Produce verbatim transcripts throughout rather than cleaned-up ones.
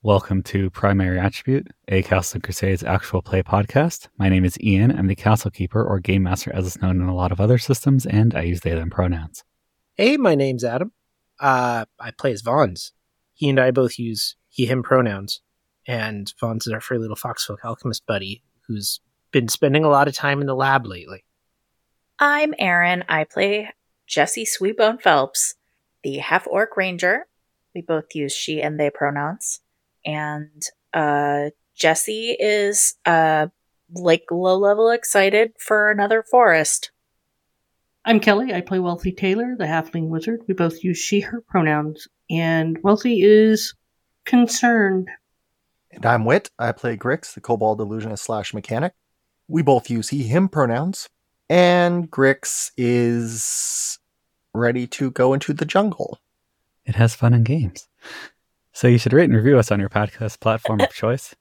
Welcome to Primary Attribute, a Castle and Crusades actual play podcast. My name is Ian. I'm the Castle Keeper, or Game Master as it's known in a lot of other systems, and I use they, them pronouns. Hey, my name's Adam. Uh, I play as Vons. He and I both use he, him pronouns. And Vons is our furry little foxfolk alchemist buddy who's been spending a lot of time in the lab lately. I'm Erin. I play Jessie Sweetbone Phelps, the half-orc ranger. We both use she and they pronouns. And uh, Jessie is uh, like low-level excited for another forest. I'm Kelly. I play Wealthy Taylor, the halfling wizard. We both use she, her pronouns. And Wealthy is concerned. And I'm Wit. I play Grix, the kobold illusionist slash mechanic. We both use he, him pronouns. And Grix is ready to go into the jungle. It has fun and games. So you should rate and review us on your podcast platform of choice.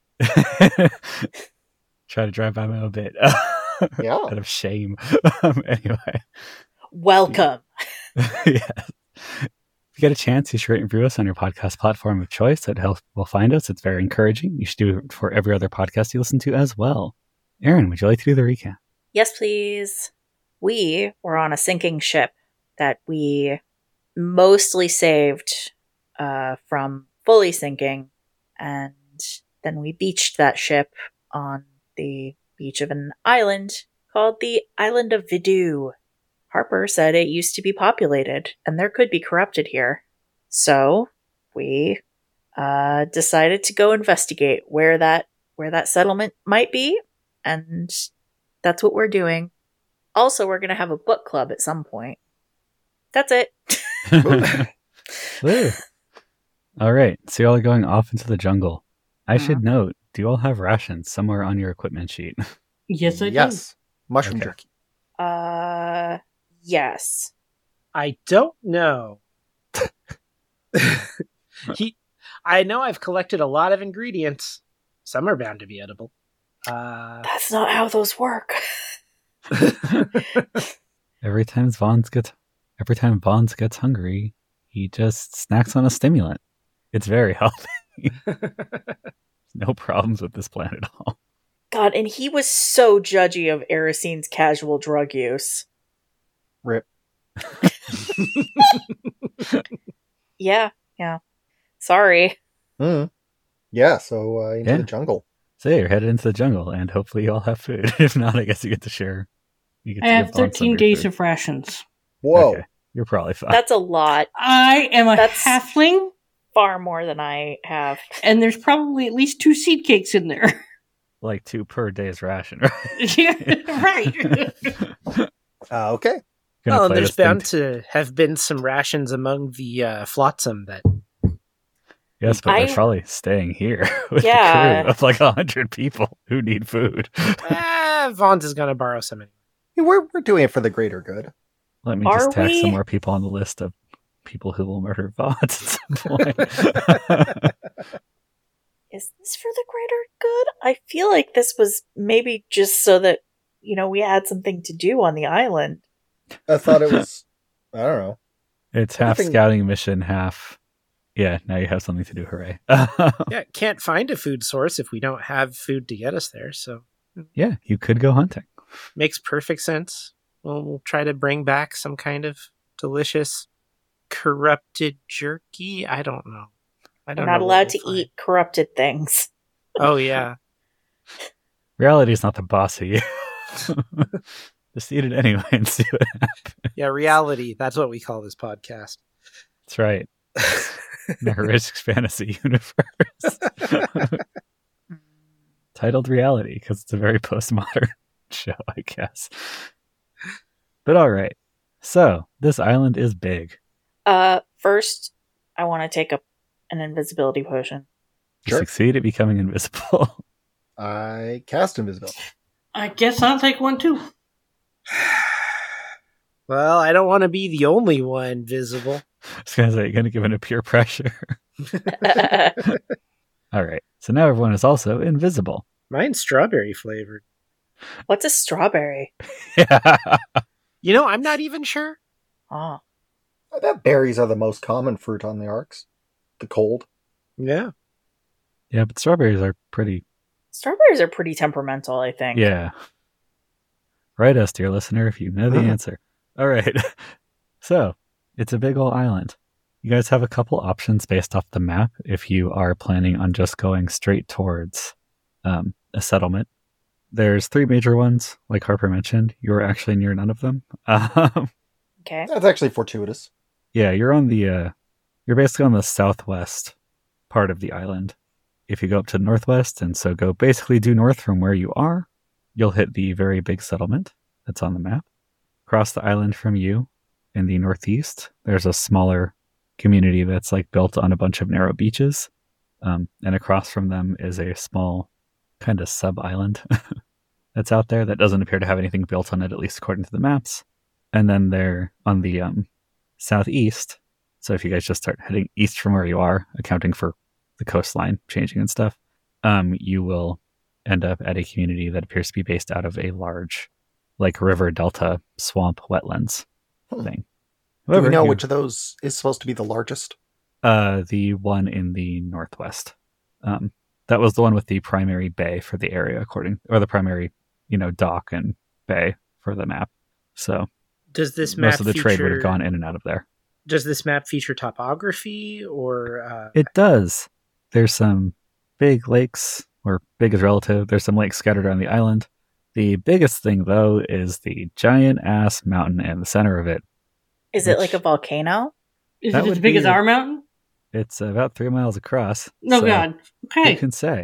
Try to drive by my own bit. Yeah. Out of shame. um, anyway. Welcome. Yeah. If you get a chance, you should rate and review us on your podcast platform of choice. That helps people find us. It's very encouraging. You should do it for every other podcast you listen to as well. Erin, would you like to do the recap? Yes, please. We were on a sinking ship that we mostly saved uh, from fully sinking, and then we beached that ship on the beach of an island called the Island of Vidu. Harper said it used to be populated, and there could be corrupted here. So we uh, decided to go investigate where that where that settlement might be, and that's what we're doing. Also, we're going to have a book club at some point. That's it. Woo. All right, so y'all are going off into the jungle. I Uh-huh. should note, do you all have rations somewhere on your equipment sheet? Yes, I Yes. Mushroom Okay. jerky. Uh, yes. I don't know. he, I know I've collected a lot of ingredients. Some are bound to be edible. Uh, That's not how those work. Every time Vons gets, every time Vons gets hungry, he just snacks on a stimulant. It's very healthy. No problems with this plan at all. God, and he was so judgy of Erisine's casual drug use. Rip. Yeah, yeah. Sorry. Mm. Yeah, so uh, into Yeah. the jungle. So yeah, you're headed into the jungle, and hopefully you all have food. If not, I guess you get to share. You get I to have give Vons some thirteen of your days food. of rations. Whoa. Okay, you're probably fine. That's a lot. I am a That's- halfling, Far more than I have. and there's probably at least two seed cakes in there. Like two per day's ration, right? Yeah, right. Uh, okay. Gonna well, and play there's this thing bound t- to have been some rations among the uh, flotsam that... Yes, but I- they're probably staying here with Yeah. a crew of like a hundred people who need food. eh, Vons is going to borrow some anyway. Yeah, We're, we're doing it for the greater good. Let me Are just tack we? some more people on the list of people who will murder Vons at some point. Is this for the greater good? I feel like this was maybe just so that, you know, we had something to do on the island. I thought it was, I don't know. It's half Nothing- scouting mission, half. Yeah, now you have something to do. Hooray! Yeah, can't find a food source if we don't have food to get us there, so Yeah, you could go hunting. makes perfect sense. Well, we'll try to bring back some kind of delicious corrupted jerky. I don't know. I We're don't not know what allowed we'll to find. eat corrupted things. Oh, yeah. Reality is not the boss of you. Just eat it anyway and see what happens. Yeah, reality. That's what we call this podcast. That's right. In a horrific fantasy universe. Titled Reality, because it's a very postmodern show, I guess. But all right. So, this island is big. Uh, first, I want to take a, an invisibility potion. You Sure. succeed at becoming invisible. I cast invisibility. I guess I'll take one too. Well, I don't want to be the only one visible. I was going to say, you're going to give it a peer pressure. All right. So now everyone is also invisible. Mine's strawberry flavored. What's a strawberry? Yeah. You know, I'm not even sure. Oh. I bet berries are the most common fruit on the arcs. The cold. Yeah. Yeah, but strawberries are pretty... Strawberries are pretty temperamental, I think. Yeah. Write us, dear listener, if you know the answer. All right. So, it's a big old island. You guys have a couple options based off the map if you are planning on just going straight towards um, a settlement. There's three major ones, like Harper mentioned. You're actually near none of them. Um, Okay. That's actually fortuitous. yeah, you're on the... Uh, you're basically on the southwest part of the island. If you go up to the northwest, and so go basically due north from where you are, you'll hit the very big settlement that's on the map. Across the island from you, in the northeast, there's a smaller community that's like built on a bunch of narrow beaches. Um, and across from them is a small kind of sub-island that's out there that doesn't appear to have anything built on it, at least according to the maps. And then they're on the um, southeast. So if you guys just start heading east from where you are, accounting for the coastline changing and stuff, um, you will end up at a community that appears to be based out of a large, like, river delta swamp wetlands Hmm. thing. Do However, we know you- which of those is supposed to be the largest? Uh, the one in the northwest. Um, that was the one with the primary bay for the area, according, or the primary, you know, dock and bay for the map. So Does this map most of the feature, trade would have gone in and out of there. Does this map feature topography or uh, It does. There's some big lakes, or big is relative. There's some lakes scattered around the island. The biggest thing, though, is the giant ass mountain in the center of it. Is it Which- like a volcano? Is That it as would big be- as our mountain? It's about three miles across. No, so God. Who Okay. can say?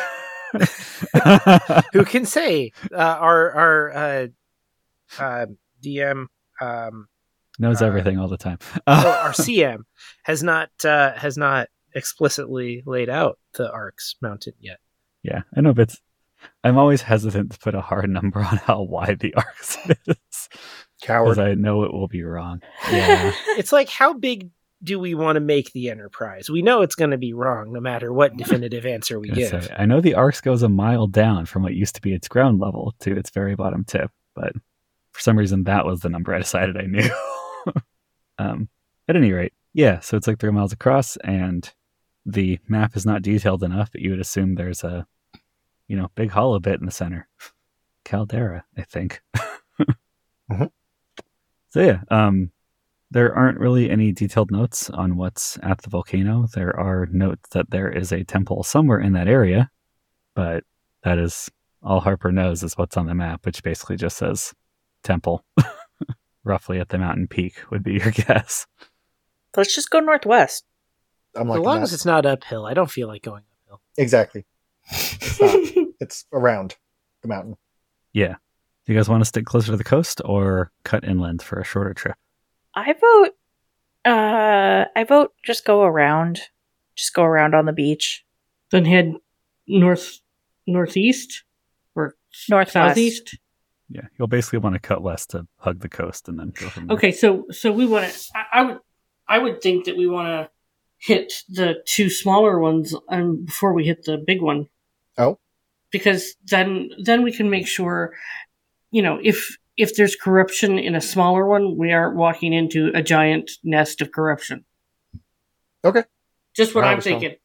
who can say? Uh, our our uh, uh, D M um, Knows Uh, everything all the time. oh, our C M has not uh, has not explicitly laid out the Arcs mountain yet. Yeah, I know, but it's- I'm always hesitant to put a hard number on how wide the arcs is, because Coward. I know it will be wrong. Yeah, It's like, how big do we want to make the Enterprise? We know it's going to be wrong no matter what definitive answer we Gonna give. say, I know the arcs goes a mile down from what used to be its ground level to its very bottom tip, but for some reason that was the number I decided I knew. um, at any rate, yeah, so it's like three miles across, and the map is not detailed enough, but you would assume there's a, you know, big hollow bit in the center. Caldera, I think. Mhm. So yeah, um, there aren't really any detailed notes on what's at the volcano. There are notes that there is a temple somewhere in that area, but that is all Harper knows is what's on the map, which basically just says temple. Roughly at the mountain peak would be your guess. Let's just go northwest. I'm As like long that. as it's not uphill, I don't feel like going uphill. Exactly. It's not. It's around the mountain. Yeah. Do you guys want to stick closer to the coast or cut inland for a shorter trip? I vote. Uh, I vote. Just go around. Just go around on the beach. Then head north, northeast or Northwest. southeast. Yeah, you'll basically want to cut west to hug the coast and then go from there. Okay, so so we want to. I, I would I would think that we want to hit the two smaller ones um, before we hit the big one. Oh. Because then then we can make sure, you know, if if there's corruption in a smaller one, we aren't walking into a giant nest of corruption. Okay. Just what I I'm understand. thinking.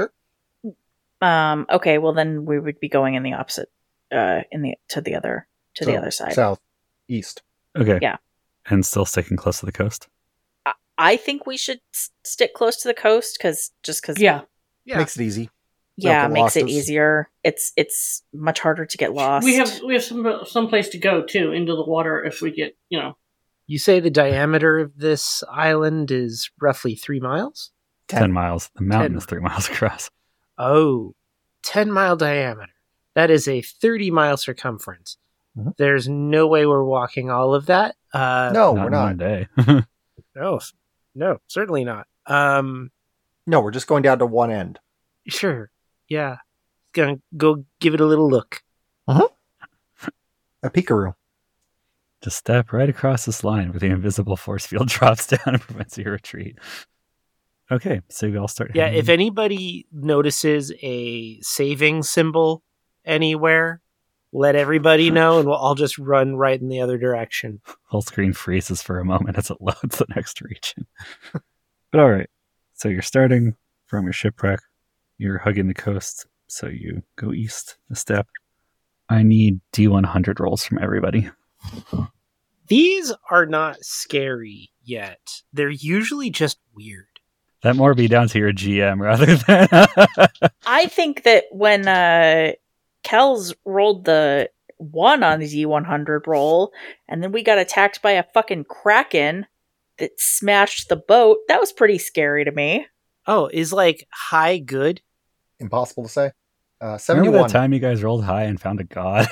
Um. Okay. Well, then we would be going in the opposite. Uh. In the to the other to the So, other side. South, east. Okay. Yeah. And still sticking close to the coast? I, I think we should s- stick close to the coast because just because. Yeah. Yeah. Makes it easy. Yeah, Don't get makes lost it as- easier. It's it's much harder to get lost. We have we have some some place to go too into the water if we get, you know. You say the diameter of this island is roughly three miles? Ten, Ten. miles. The mountain Ten. is three miles across. Oh, ten mile diameter. That is a thirty mile circumference. Mhm. There's no way we're walking all of that. Uh, No, not we're in not. one day. No, no, certainly not. Um, No, we're just going down to one end. sure. Yeah. Gonna go give it a little look. A peekaroo. Just step right across this line where the invisible force field drops down and prevents your retreat. Okay, so we all start. Yeah, heading- if anybody notices a saving symbol anywhere, let everybody know and we'll all just run right in the other direction. Full screen freezes for a moment as it loads the next region. But all right, so you're starting from your shipwreck. You're hugging the coast, so you go east a step. I need D one hundred rolls from everybody. These are not scary yet. They're usually just weird. That more be down to your G M rather than... I think that when uh, Kells rolled the one on the D one hundred roll, and then we got attacked by a fucking kraken that smashed the boat, that was pretty scary to me. Oh, is like high good? Impossible to say. Uh, Remember seventy-one. that time you guys rolled high and found a god?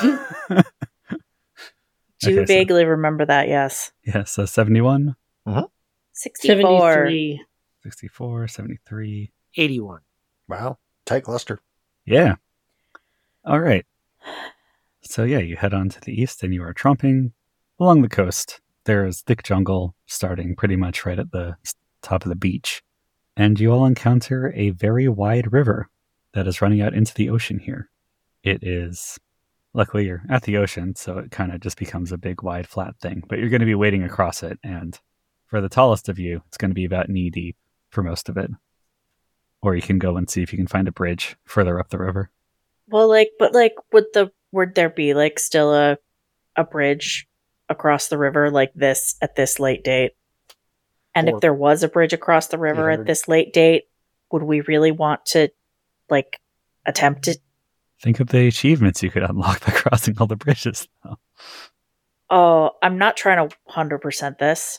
Do Okay, so- vaguely remember that, yes. Yeah, so seventy-one, sixty-four. seventy-three. sixty-four, seventy-three. eighty-one. Wow. Tight cluster. Yeah. All right. So yeah, you head on to the east and you are tromping along the coast. There is thick jungle starting pretty much right at the s- top of the beach. And you all encounter a very wide river that is running out into the ocean here. It is, luckily you're at the ocean, so it kind of just becomes a big wide flat thing. But you're going to be wading across it, and for the tallest of you, it's going to be about knee deep for most of it. Or you can go and see if you can find a bridge further up the river. Well, like, but like, would the would there be like still a a bridge across the river like this at this late date? And Or- if there was a bridge across the river eight at hundred. this late date, would we really want to like attempt it? Think of the achievements you could unlock by crossing all the bridges, though. Oh, I'm not trying to one hundred percent this.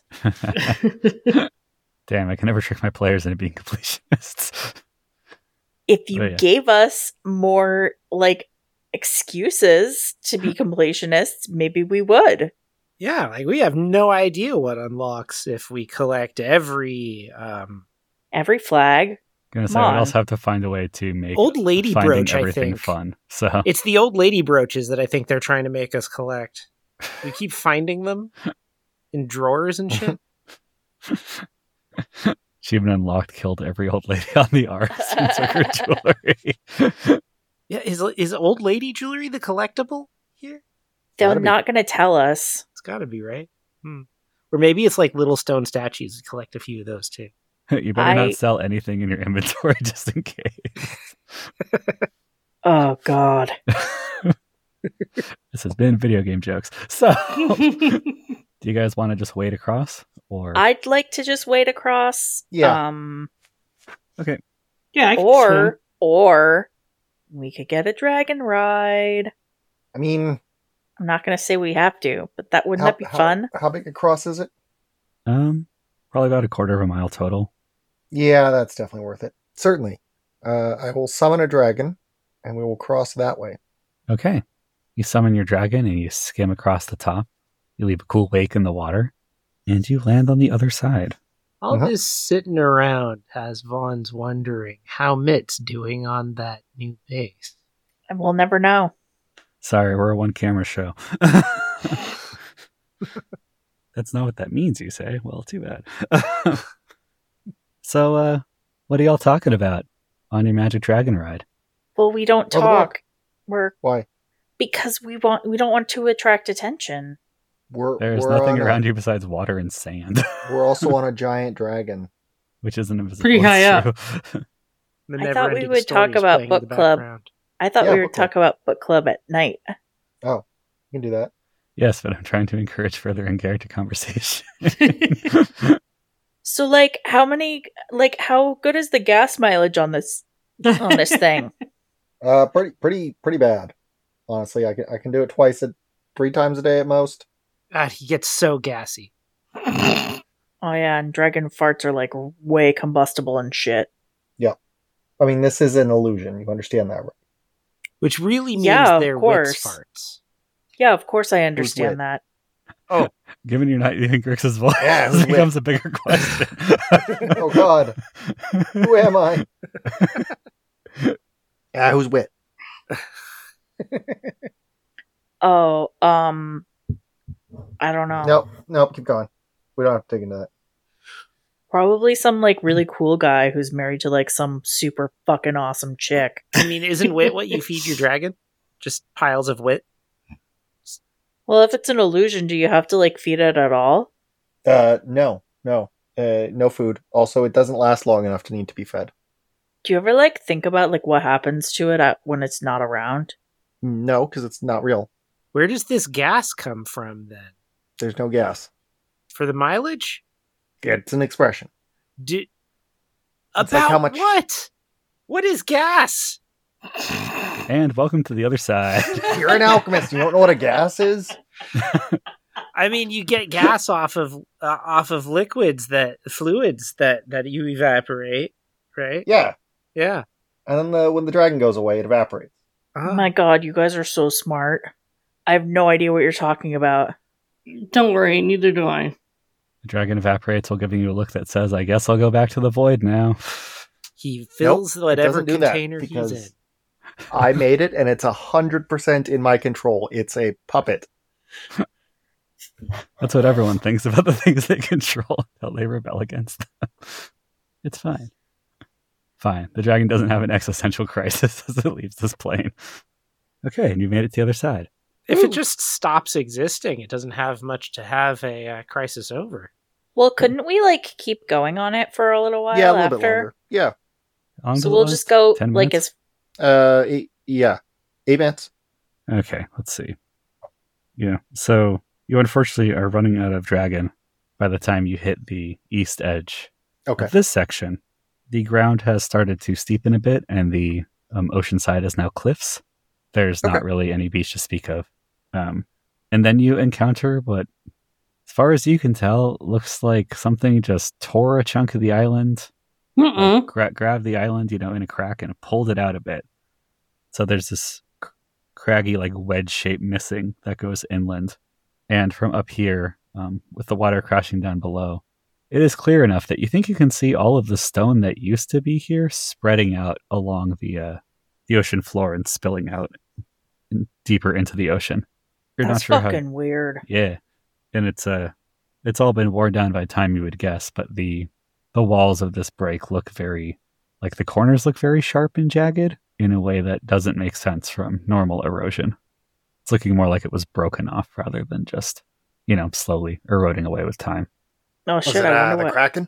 Damn, I can never trick my players into being completionists. If you Oh, yeah. gave us more like excuses to be completionists, maybe we would. Yeah, like we have no idea what unlocks if we collect every um Every flag. Gonna say, Come I on. would also have to find a way to make old lady finding brooch, I everything think. fun. So It's the old lady brooches that I think they're trying to make us collect. We keep finding them in drawers and shit. she even unlocked, killed every old lady on the arcs and took her jewelry. Yeah, is is old lady jewelry the collectible here? They're Gotta be. not going to tell us. It's got to be, right? Hmm. Or maybe it's like little stone statues. Collect a few of those too. You better I- not sell anything in your inventory just in case. Oh, God. This has been video game jokes. So, do you guys want to just wade across, or I'd like to just wade across. Yeah. Um, Yeah, I can swim. or, or we could get a dragon ride. I mean, I'm not going to say we have to, but that wouldn't how, that be how- fun? How big a cross is it? um, probably about a quarter of a mile total? Yeah, that's definitely worth it. Certainly. Uh, I will summon a dragon, and we will cross that way. Okay. You summon your dragon and you skim across the top. You leave a cool wake in the water, and you land on the other side. All Uh-huh. this sitting around has Vaughn's wondering how Mitt's doing on that new base. And we'll never know. Sorry, we're a one camera show. That's not what that means, you say? Well, too bad. So, uh, what are y'all talking about on your Magic Dragon ride? Well, we don't Oh, the talk. book. We're Why? because we want we don't want to attract attention. We're There's we're nothing on around a, you besides water and sand, We're also on a giant dragon. which isn't invisible. Pretty it's high up. true. The I thought we never-ending would talk stories about playing in the book club. background. I thought Yeah, we were book club. talking about book club at night. You can do that. Yes, but I'm trying to encourage further in character conversation. So, like, how many? Like, how good is the gas mileage on this on this thing? Uh, pretty, pretty, pretty bad. Honestly, I can I can do it twice, a, three times a day at most. God, he gets so gassy. Oh yeah, and dragon farts are like way combustible and shit. I mean, this is an illusion. You understand that, right? Which really means Yeah, of they're course. wits farts. Yeah, of course I wit? understand that. Given you're not using Grix's voice, Yeah, this who's becomes a bigger question. Oh God, who am I? Yeah, who's wit? Oh, um, I don't know. Nope, nope. Keep going. We don't have to dig into that. Probably some like really cool guy who's married to like some super fucking awesome chick. I mean, isn't wit what you feed your dragon? Just piles of wit? Well, if it's an illusion, do you have to like feed it at all? Uh, no, no, uh, no food. Also, it doesn't last long enough to need to be fed. Do you ever like think about like what happens to it at, when it's not around? No, because it's not real. Where does this gas come from then? There's no gas. For the mileage? It's an expression. Do, It's about like how much- what? What is gas? And welcome to the other side. You're an alchemist. You don't know what a gas is? I mean, you get gas off of uh, off of liquids that fluids that that you evaporate, right? Yeah. Yeah. And then the, when the dragon goes away, it evaporates. Oh Uh, my god, you guys are so smart. I have no idea what you're talking about. Don't worry, neither do I. The dragon evaporates while giving you a look that says, I guess I'll go back to the void now. he fills Nope, it whatever doesn't do that container he's because in. I made it, and it's one hundred percent in my control. It's a puppet. That's what everyone thinks about the things they control until they rebel against them. It's fine. Fine. The dragon doesn't have an existential crisis as it leaves this plane. Okay, and you made it to the other side. If Ooh. it just stops existing, it doesn't have much to have a uh, crisis over. Well, couldn't we like keep going on it for a little while yeah, a little after? bit longer. Yeah. How long So does it we'll last? just go ten like minutes? as Uh, eight, yeah. Eight minutes. Okay, let's see. Yeah, so you unfortunately are running out of dragon by the time you hit the east edge Okay. of this section. The ground has started to steepen a bit, and the um, ocean side is now cliffs. There's not Okay. really any beach to speak of. Um, and then you encounter what, as far as you can tell, looks like something just tore a chunk of the island, Mm-mm. like, gra- grabbed the island, you know, in a crack and pulled it out a bit. So there's this c- craggy, like wedge shape missing that goes inland. And from up here, um, with the water crashing down below, it is clear enough that you think you can see all of the stone that used to be here spreading out along the uh, the ocean floor and spilling out in, deeper into the ocean. You're that's not sure fucking how. weird. Yeah, and it's uh, it's all been worn down by time, you would guess. But the the walls of this break look very, like the corners look very sharp and jagged in a way that doesn't make sense from normal erosion. It's looking more like it was broken off rather than just, you know, slowly eroding away with time. Oh Was shit! it I uh, wonder the what. Kraken?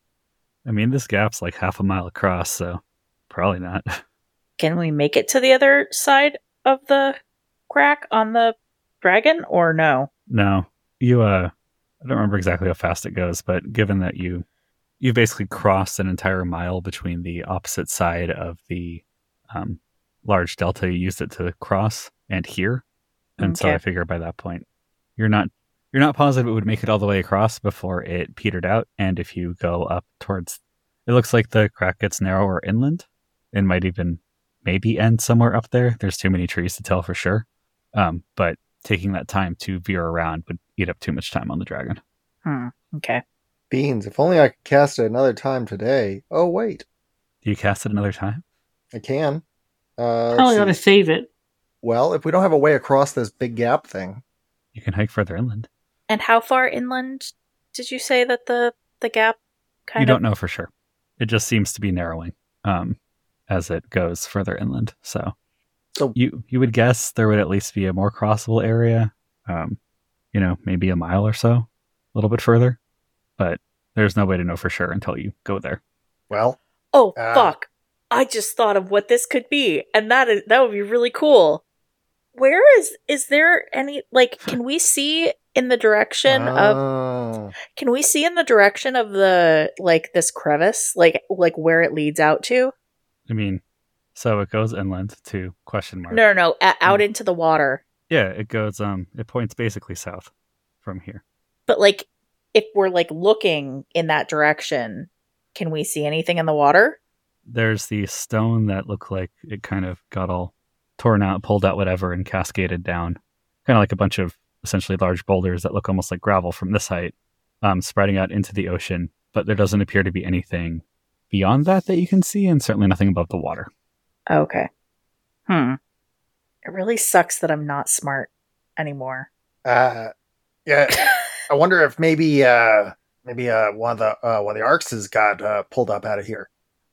I mean, this gap's like half a mile across, so probably not. Can we make it to the other side of the crack on the dragon, or no? No, you, uh, I don't remember exactly how fast it goes, but given that you, you've basically crossed an entire mile between the opposite side of the um, large delta you used it to cross and here. And so Okay. I figure by that point, you're not, you're not positive it would make it all the way across before it petered out. And if you go up towards, it looks like the crack gets narrower inland. It might even maybe end somewhere up there. There's too many trees to tell for sure. Um, but taking that time to veer around would eat up too much time on the dragon. Hmm. Okay. Beans, if only I could cast it another time today. Oh, wait. Do you cast it another time? I can. Uh, let's Probably ought to see. save it. Well, if we don't have a way across this big gap thing, You can hike further inland. And how far inland did you say that the the gap kind You of? don't know for sure. It just seems to be narrowing um, as it goes further inland. So so you you would guess there would at least be a more crossable area. Um, you know, maybe a mile or so, a little bit further. But there's no way to know for sure until you go there. well, Oh Uh, fuck! I just thought of what this could be, and that is that would be really cool. Where is is there any like? Can we see in the direction of? Oh. Can we see in the direction of the like this crevice, like like where it leads out to? I mean, so it goes inland to question mark. No, no, no, a- out into the water. Yeah, it goes. Um, it points basically south from here. But like, if we're like looking in that direction, can we see anything in the water? There's the stone that looked like it kind of got all torn out, pulled out, whatever, and cascaded down, kind of like a bunch of essentially large boulders that look almost like gravel from this height, um, spreading out into the ocean. But there doesn't appear to be anything beyond that that you can see, and certainly nothing above the water. Okay. Hmm. It really sucks that I'm not smart anymore. Uh, yeah. I wonder if maybe, uh, maybe uh, one of the uh, one of the arcs has got uh, pulled up out of here.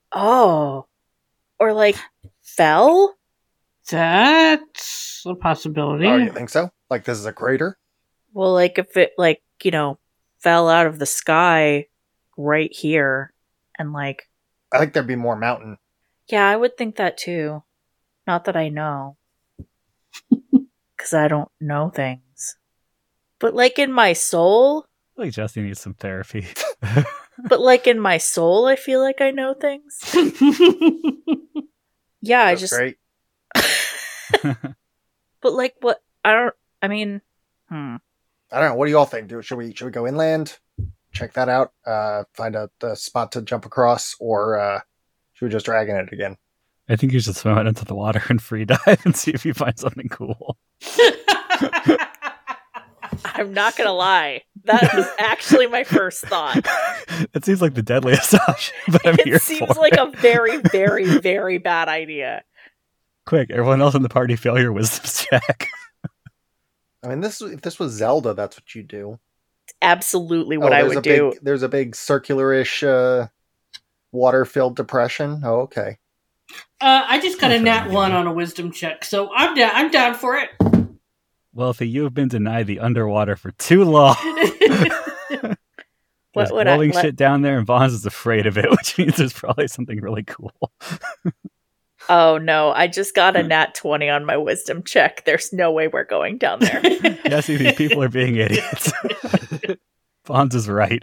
Oh. Or like fell? That's a possibility. Oh, you think so? Like this is a crater? Well, like if it like, you know, fell out of the sky right here and like I think there'd be more mountain. Yeah, I would think that too. Not that I know. Because I don't know things. But like in my soul, I like Jesse needs some therapy. but like in my soul, I feel like I know things. Yeah, I That's just. great. But like what? I don't. I mean, hmm. I don't know. What do you all think? Do should we should we go inland, check that out, uh, find a, a spot to jump across, or uh, should we just drag in it again? I think you should swim out into the water and free dive and see if you find something cool. I'm not gonna lie. That was actually my first thought. It seems like the deadliest option, but I'm here It seems for like it. a very, very, very bad idea. Quick, everyone else in the party, fail your wisdom check. I mean, this if this was Zelda, that's what you do. Absolutely what Oh, I there's would a do. Big, there's a big circular-ish uh, water-filled depression. Oh, okay. Uh, I just got a nat one on a wisdom check, so I'm down. I'm down for it. Wealthy, you have been denied the underwater for too long. What There's would I- glowing what- shit down there, and Vons is afraid of it, which means there's probably something really cool. Oh no, I just got a nat twenty on my wisdom check. There's no way we're going down there. Jesse, these people are being idiots. Vons is right.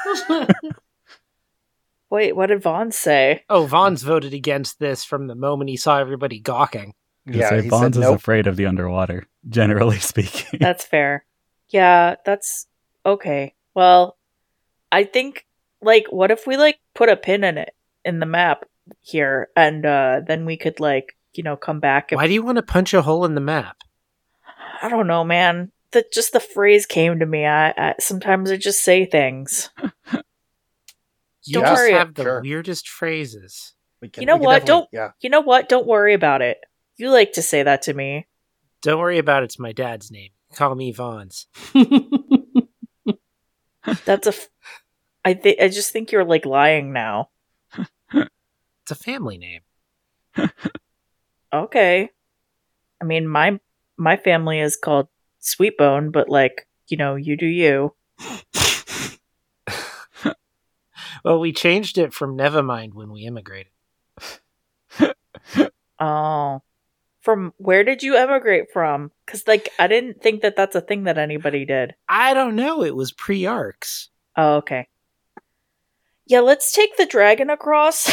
Wait, what did Vaughn say? Oh, Vaughn's voted against this from the moment he saw everybody gawking. Yeah, say he Vons said is nope. afraid of the underwater, generally speaking. That's fair. Yeah, that's okay. Well, I think like what if we like put a pin in it in the map here and uh then we could like, you know, come back if Why do you want to punch a hole in the map? I don't know, man. That just the phrase came to me. I, I sometimes I just say things. You Don't just worry. have the Sure. weirdest phrases. We can, You know we can what? definitely- Don't- Yeah. You know what? Don't worry about it. You like to say that to me. Don't worry about it. It's my dad's name. Call me Vaughn's. That's a. F- I think I just think you're like lying now. It's a family name. Okay. I mean, my my family is called Sweetbone, but like you know, you do you. Well, we changed it from Nevermind when we immigrated. Oh, from where did you emigrate from? Because like I didn't think that that's a thing that anybody did. I don't know. It was pre-Arcs. Oh, okay. Yeah, let's take the dragon across.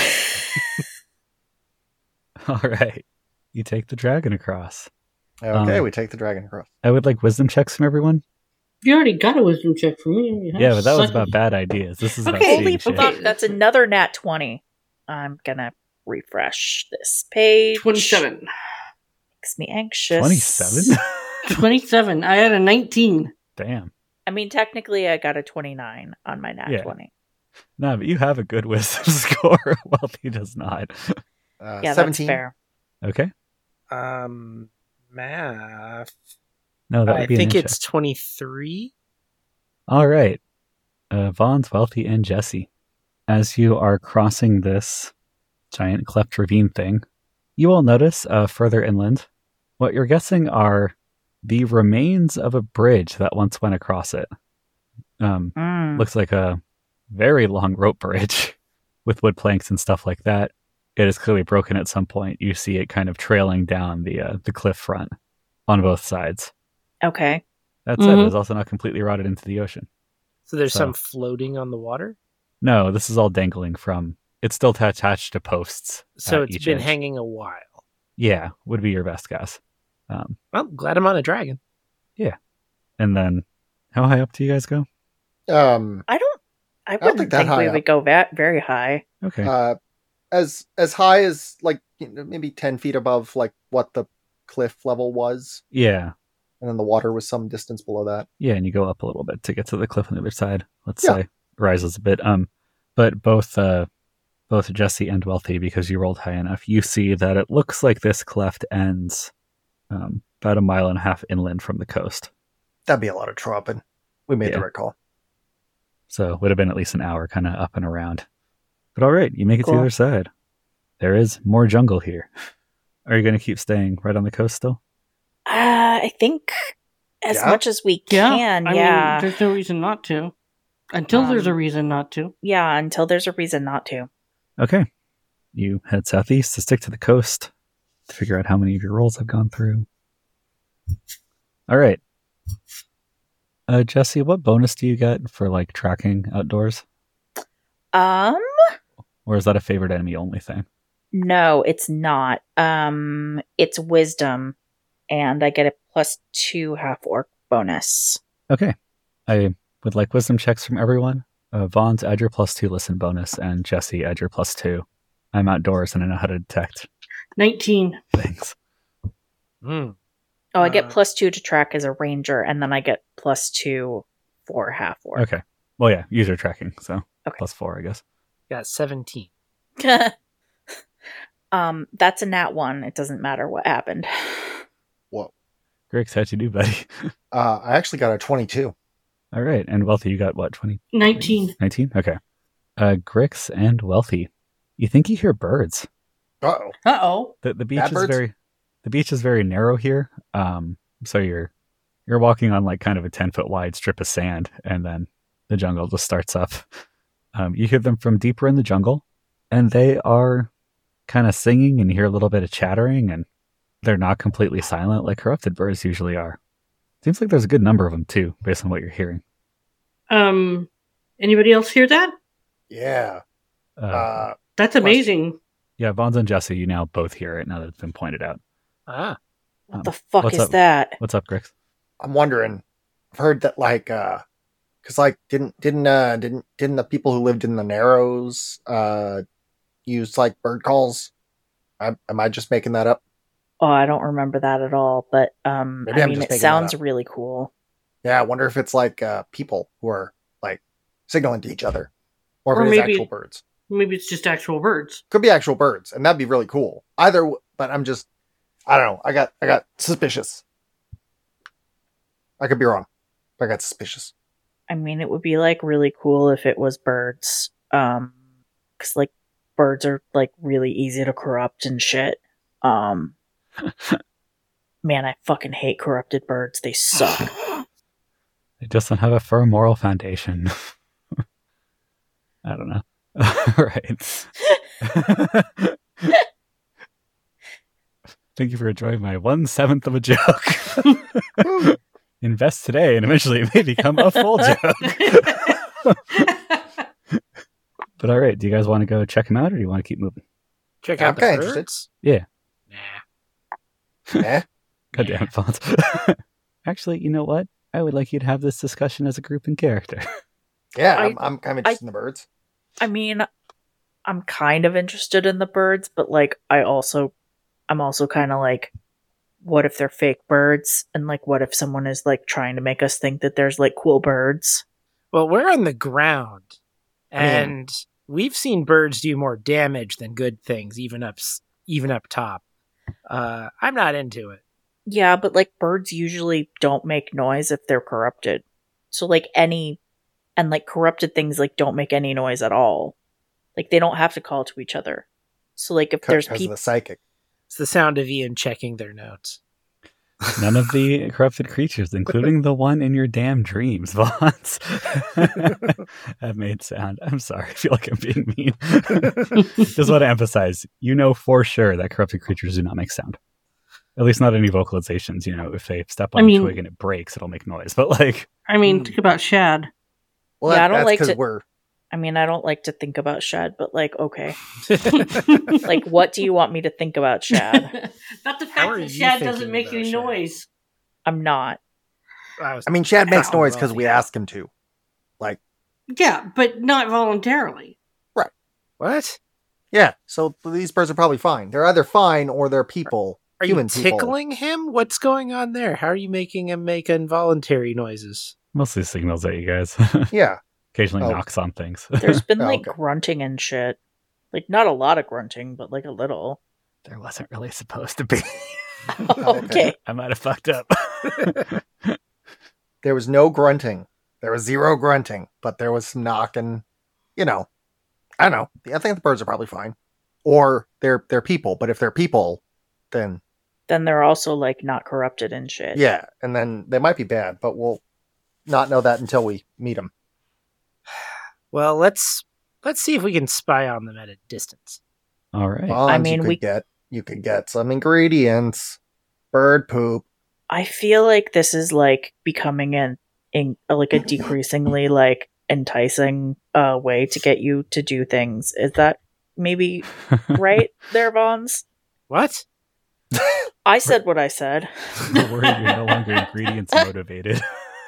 All right. You take the dragon across. Okay, Um, we take the dragon across. I would like wisdom checks from everyone. You already got a wisdom check from me. Yeah, but that was Suck- about bad ideas. This is about Okay, seeing holy shit. fuck, that's another nat twenty. I'm gonna refresh this page. twenty-seven. Makes me anxious. twenty-seven? twenty-seven. I had a nineteen. Damn. I mean, technically, I got a twenty-nine on my nat Yeah. twenty. No, but you have a good wisdom score. Wealthy does not. Uh, Yeah, seventeen. that's fair. Okay. Um, math. No, that would I be an think in it's check. twenty-three. All right. Uh, Vaughn's, Wealthy, and Jesse. As you are crossing this giant cleft ravine thing, you will notice uh, further inland what you're guessing are the remains of a bridge that once went across it. Um, Mm. looks like a very long rope bridge with wood planks and stuff like that. It is clearly broken at some point. You see it kind of trailing down the uh, the cliff front on both sides. Okay. That said, Mhm. it is also not completely rotted into the ocean. So there's So- some floating on the water. No, this is all dangling from. It's still t- attached to posts. So at it's each been edge. hanging a while. Yeah, would be your best guess. Um, Well, glad I'm on a dragon. and then, how high up do you guys go? Um, I don't. I don't wouldn't think that think, high we up. would go va- very high. Okay. uh, as as high as like you know, maybe ten feet above like what the cliff level was, yeah, and then the water was some distance below that. yeah, and you go up a little bit to get to the cliff on the other side. Let's Yeah. say rises a bit. Um, but both uh, both Jesse and Wealthy, because you rolled high enough, you see that it looks like this cleft ends um, about a mile and a half inland from the coast. That'd be a lot of tropping. We made Yeah. the right call. So it would have been at least an hour kind of up and around. But all right, you make it to Cool. the other side. There is more jungle here. Are you going to keep staying right on the coast still? Uh, I think as Yeah. much as we Yeah. can. I Yeah. mean, there's no reason not to. Until there's a Um, reason not to. yeah. Until there's a reason not to. Okay. You head southeast to stick to the coast to figure out how many of your rolls have gone through. All right. Uh, Jesse, what bonus do you get for like tracking outdoors? Um, Or is that a favorite enemy only thing? no, it's not. Um, it's wisdom, and I get a plus two half orc bonus. Okay. I would like wisdom checks from everyone. Uh, Vaughn's add your plus two listen bonus, and Jesse add your plus two. I'm outdoors and I know how to detect nineteen. things. Mm. Oh, I get Uh, plus two to track as a ranger, and then I get plus two for half orc. Okay. Well, yeah, user tracking, so Okay. plus four, I guess. Got seventeen. um, that's a nat one. It doesn't matter what happened. Whoa. Grix, how'd you do, buddy? Uh, I actually got a twenty-two. All right. And Wealthy, you got what, twenty? nineteen. nineteen? Okay. Uh, Grix and Wealthy, you think you hear birds. Uh-oh. Uh-oh. The the beach Bad is birds? very the beach is very narrow here. Um, so you're you're walking on like kind of a ten foot wide strip of sand, and then the jungle just starts up. Um, you hear them from deeper in the jungle, and they are kind of singing, and you hear a little bit of chattering, and they're not completely silent like corrupted birds usually are. Seems like there's a good number of them too, based on what you're hearing. Um, anybody else hear that? Yeah. Uh, Uh, That's amazing. yeah, Vons and Jesse, you now both hear it now that it's been pointed out. Ah. What Um, the fuck what's is up? that? What's up, Grix? I'm wondering. I've heard that, like, uh, because like didn't didn't uh didn't didn't the people who lived in the Narrows uh use like bird calls? I, am I just making that up? Oh, I don't remember that at all. But um, Maybe I I'm mean, just it making that sounds up. really cool. Yeah, I wonder if it's like uh people who are like signaling to each other, or if Or it is maybe- actual birds. Maybe it's just actual birds. Could be actual birds, and that'd be really cool. Either, w- but I'm just, I don't know. I got I got suspicious. I could be wrong. But I got suspicious. I mean, it would be like really cool if it was birds. Um, because like birds are like really easy to corrupt and shit. Um, man, I fucking hate corrupted birds. They suck. They just don't have a firm moral foundation. I don't know. Right. Thank you for enjoying my one seventh of a joke. Invest today and eventually it may become a full joke. But all right, do you guys want to go check him out or do you want to keep moving? Check I'm out the kinda birds. interested. Yeah. Nah. Eh? God damn it, Fonz. Actually, you know what? I would like you to have this discussion as a group and character. Yeah, I- I'm, I'm kind of interested in the birds. I mean, I'm kind of interested in the birds, but like, I also, I'm also kind of like, what if they're fake birds? And like, what if someone is like trying to make us think that there's like cool birds? Well, we're on the ground, I mean- and we've seen birds do more damage than good things, even up, s- even up top. Uh, I'm not into it. Yeah, but like birds usually don't make noise if they're corrupted. So like any, and like corrupted things like don't make any noise at all. Like they don't have to call to each other. So like if there's Because of people, the psychic. It's the sound of Ian checking their notes. None of the corrupted creatures, including the one in your damn dreams, Vons, have made sound. I'm sorry. I feel like I'm being mean. Just want to emphasize, you know for sure that corrupted creatures do not make sound. At least not any vocalizations. You know, if they step on I mean- a twig and it breaks, it'll make noise. But like, I mean, Mm. think about Shad. Well, Yeah, that, I don't that's like 'cause to- we're I mean, I don't like to think about Shad, but like, okay. Like, what do you want me to think about Shad? Not the How fact are that you Shad thinking doesn't make about any Shad? noise. I'm not. I, was, I mean, Shad makes How noise because we wealthy. ask him to. Yeah, but not voluntarily. what? Yeah, so these birds are probably fine. They're either fine or they're people. Are human you people. tickling him? What's going on there? How are you making him make involuntary noises? mostly signals at you guys. Yeah. Occasionally Oh. knocks on things. There's been Oh, like okay. grunting and shit. Like, not a lot of grunting, but like a little. There wasn't really supposed to be. Okay. I might have fucked up. There was no grunting. There was zero grunting, but there was some knocking. You know, I don't know. I think the birds are probably fine, or they're they're people. But if they're people, then Then they're also like not corrupted and shit. yeah, and then they might be bad. But we'll not know that until we meet them. Well, let's let's see if we can spy on them at a distance. All right. Bonds, I mean, you could we- get you could get some ingredients. Bird poop. I feel like this is like becoming an in, like a decreasingly like enticing uh way to get you to do things. Is that maybe right there, Bonds? What? I said what I said. We're worried you're no longer ingredients motivated.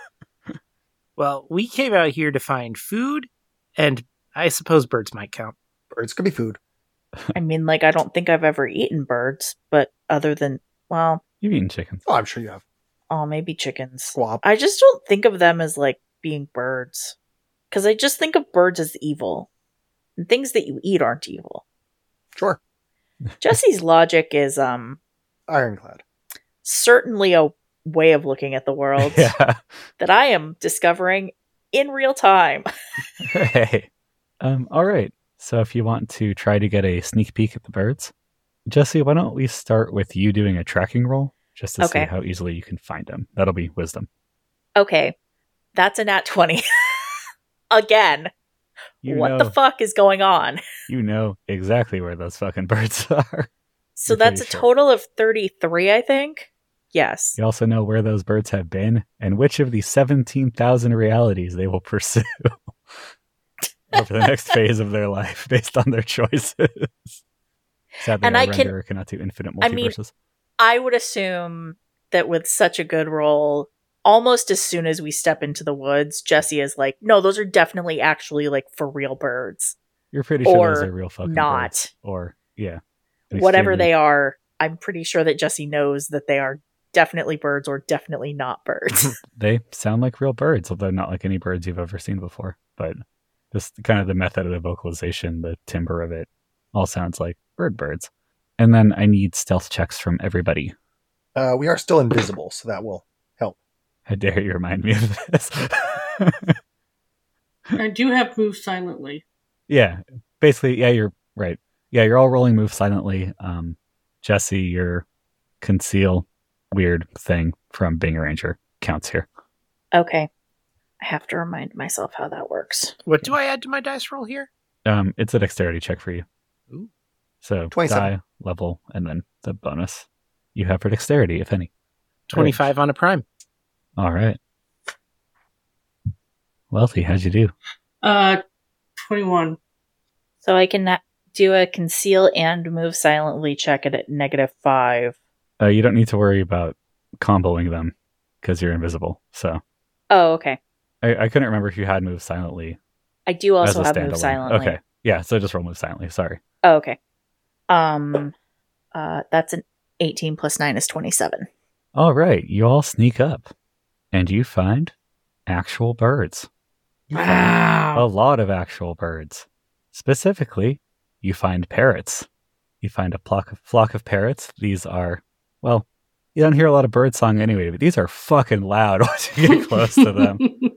Well, we came out here to find food, and I suppose birds might count. Birds could be food. I mean, like, I don't think I've ever eaten birds, but other than, well, You've eaten chickens. Oh, I'm sure you have. oh, maybe chickens. Squab. I just don't think of them as like being birds. Because I just think of birds as evil. And things that you eat aren't evil. Sure. Jesse's logic is um Ironclad. certainly a way of looking at the world Yeah. that I am discovering in real time. Hey. Um, all right. So if you want to try to get a sneak peek at the birds, Jesse, why don't we start with you doing a tracking roll just to Okay. see how easily you can find them. That'll be wisdom. Okay, that's a nat twenty. Again, You what know, the fuck is going on? you know exactly where those fucking birds are. So I'm that's a pretty sure. total of thirty-three, I think. Yes. You also know where those birds have been and which of the seventeen thousand realities they will pursue over the next phase of their life based on their choices. Sadly, And our I can- renderer cannot do infinite I mean, multiverses. I would assume that with such a good roll, almost as soon as we step into the woods, Jesse is like, no, those are definitely actually like for real birds. You're pretty sure those or are real fucking not. birds. Or, yeah. an Whatever extremely- they are, I'm pretty sure that Jesse knows that they are definitely birds or definitely not birds. They sound like real birds, although not like any birds you've ever seen before. But just kind of the method of the vocalization, the timbre of it, all sounds like bird birds. And then I need stealth checks from everybody. Uh, we are still invisible, so that will help. How dare you remind me of this? I do have move silently. Yeah, basically, yeah, you're right. Yeah, you're all rolling move silently. Um, Jesse, your conceal weird thing from being a ranger counts here. Okay. I have to remind myself how that works. What do I add to my dice roll here? Um, it's a dexterity check for you. Ooh. So twenty-seven. die, level, and then the bonus you have for dexterity, if any. twenty-five on a prime. All right. Wealthy, how'd you do? Uh, twenty-one. So I can na- do a conceal and move silently check at negative five. Uh, you don't need to worry about comboing them because you're invisible. So Oh, okay. I, I couldn't remember if you had move silently. I do as also a have standalone. move silently. Okay. Yeah, so just roll move silently. Sorry. Oh, okay. Um, uh, that's an eighteen plus nine is twenty-seven. All right. You all sneak up and you find actual birds. You find a Wow. lot of actual birds. Specifically, you find parrots. You find a flock of, flock of parrots. These are, well, you don't hear a lot of bird song anyway, but these are fucking loud once you get close to them.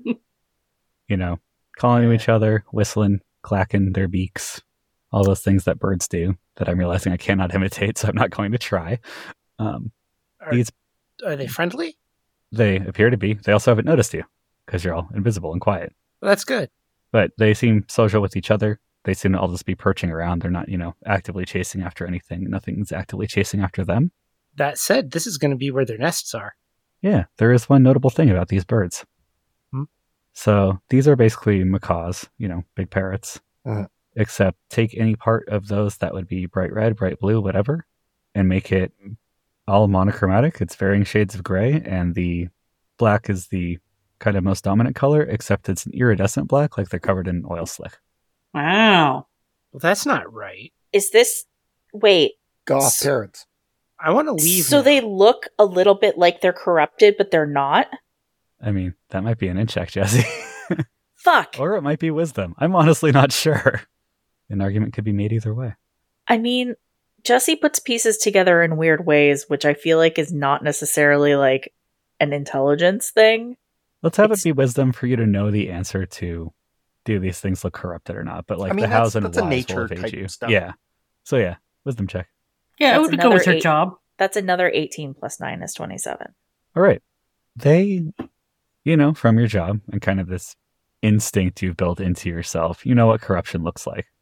You know, calling to each other, whistling, clacking their beaks, all those things that birds do that I'm realizing I cannot imitate, so I'm not going to try. Um, Are, these, are they friendly? they appear to be. They also haven't noticed you because you're all invisible and quiet. Well, that's good. But they seem social with each other. They seem to all just be perching around. They're not, you know, actively chasing after anything. Nothing's actively chasing after them. That said, this is going to be where their nests are. Yeah, there is one notable thing about these birds. Hmm? So these are basically macaws, you know, big parrots. Uh-huh. Except take any part of those that would be bright red, bright blue, whatever, and make it all monochromatic. It's varying shades of gray, and the black is the kind of most dominant color, except it's an iridescent black, like they're covered in oil slick. Wow. Well, that's not right. Is this? Wait. Goth S- parrots. I want to leave. So now. they look a little bit like they're corrupted, but they're not. I mean, that might be an in check, Jesse. Fuck. Or it might be wisdom. I'm honestly not sure. An argument could be made either way. I mean, Jesse puts pieces together in weird ways, which I feel like is not necessarily like an intelligence thing. Let's have It's- it be wisdom for you to know the answer to do these things look corrupted or not. But like I mean, the hows that's- and that's a whys nature will evade type you. stuff. Yeah. So yeah, wisdom check. Yeah, That's it would go another with her eight. job. That's another eighteen plus nine is twenty-seven. All right. They, you know, from your job and kind of this instinct you've built into yourself, you know what corruption looks like.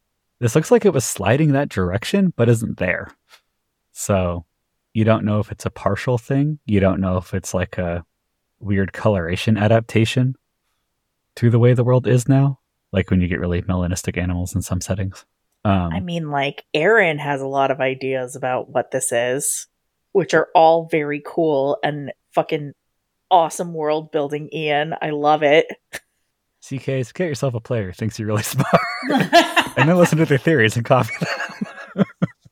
This looks like it was sliding that direction, but isn't there. So you don't know if it's a partial thing. You don't know if it's like a weird coloration adaptation to the way the world is now. Like when you get really melanistic animals in some settings. Um, I mean, like, Aaron has a lot of ideas about what this is, which are all very cool and fucking awesome world building, Ian. I love it. C Ks, get yourself a player who thinks you're really smart. And then listen to their theories and copy them.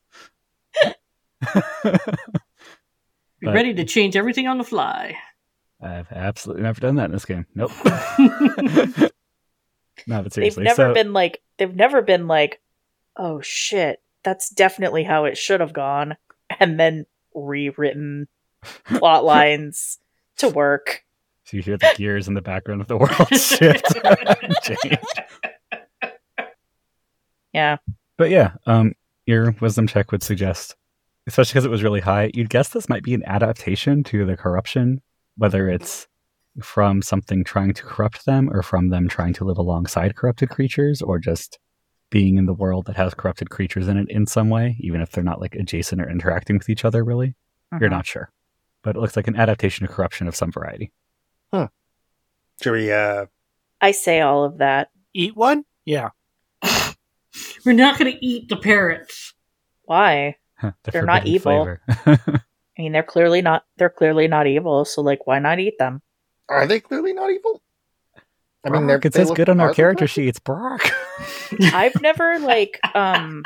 Be But- ready to change everything on the fly. I've absolutely never done that in this game. Nope. No, but They've seriously. never so, been like, they've never been like, oh shit, that's definitely how it should have gone. And then rewritten plot lines to work. so you hear the gears in the background of the world shift and change. Yeah. But yeah, um, your wisdom check would suggest, especially because it was really high, you'd guess this might be an adaptation to the corruption, whether it's from something trying to corrupt them or from them trying to live alongside corrupted creatures or just being in the world that has corrupted creatures in it in some way, even if they're not like adjacent or interacting with each other really. You're Mhm. not sure. But it looks like an adaptation to corruption of some variety. Should we, uh, I say all of that. Eat one? Yeah. We're not going to eat the parrots. Why? The They're not forbidden evil. flavor. I mean, they're clearly not, they're clearly not evil. So like, why not eat them? are they clearly not evil? I mean, they're, Brock, it they says look good on our partly character corrupted. sheets. Brock. I've never like, um,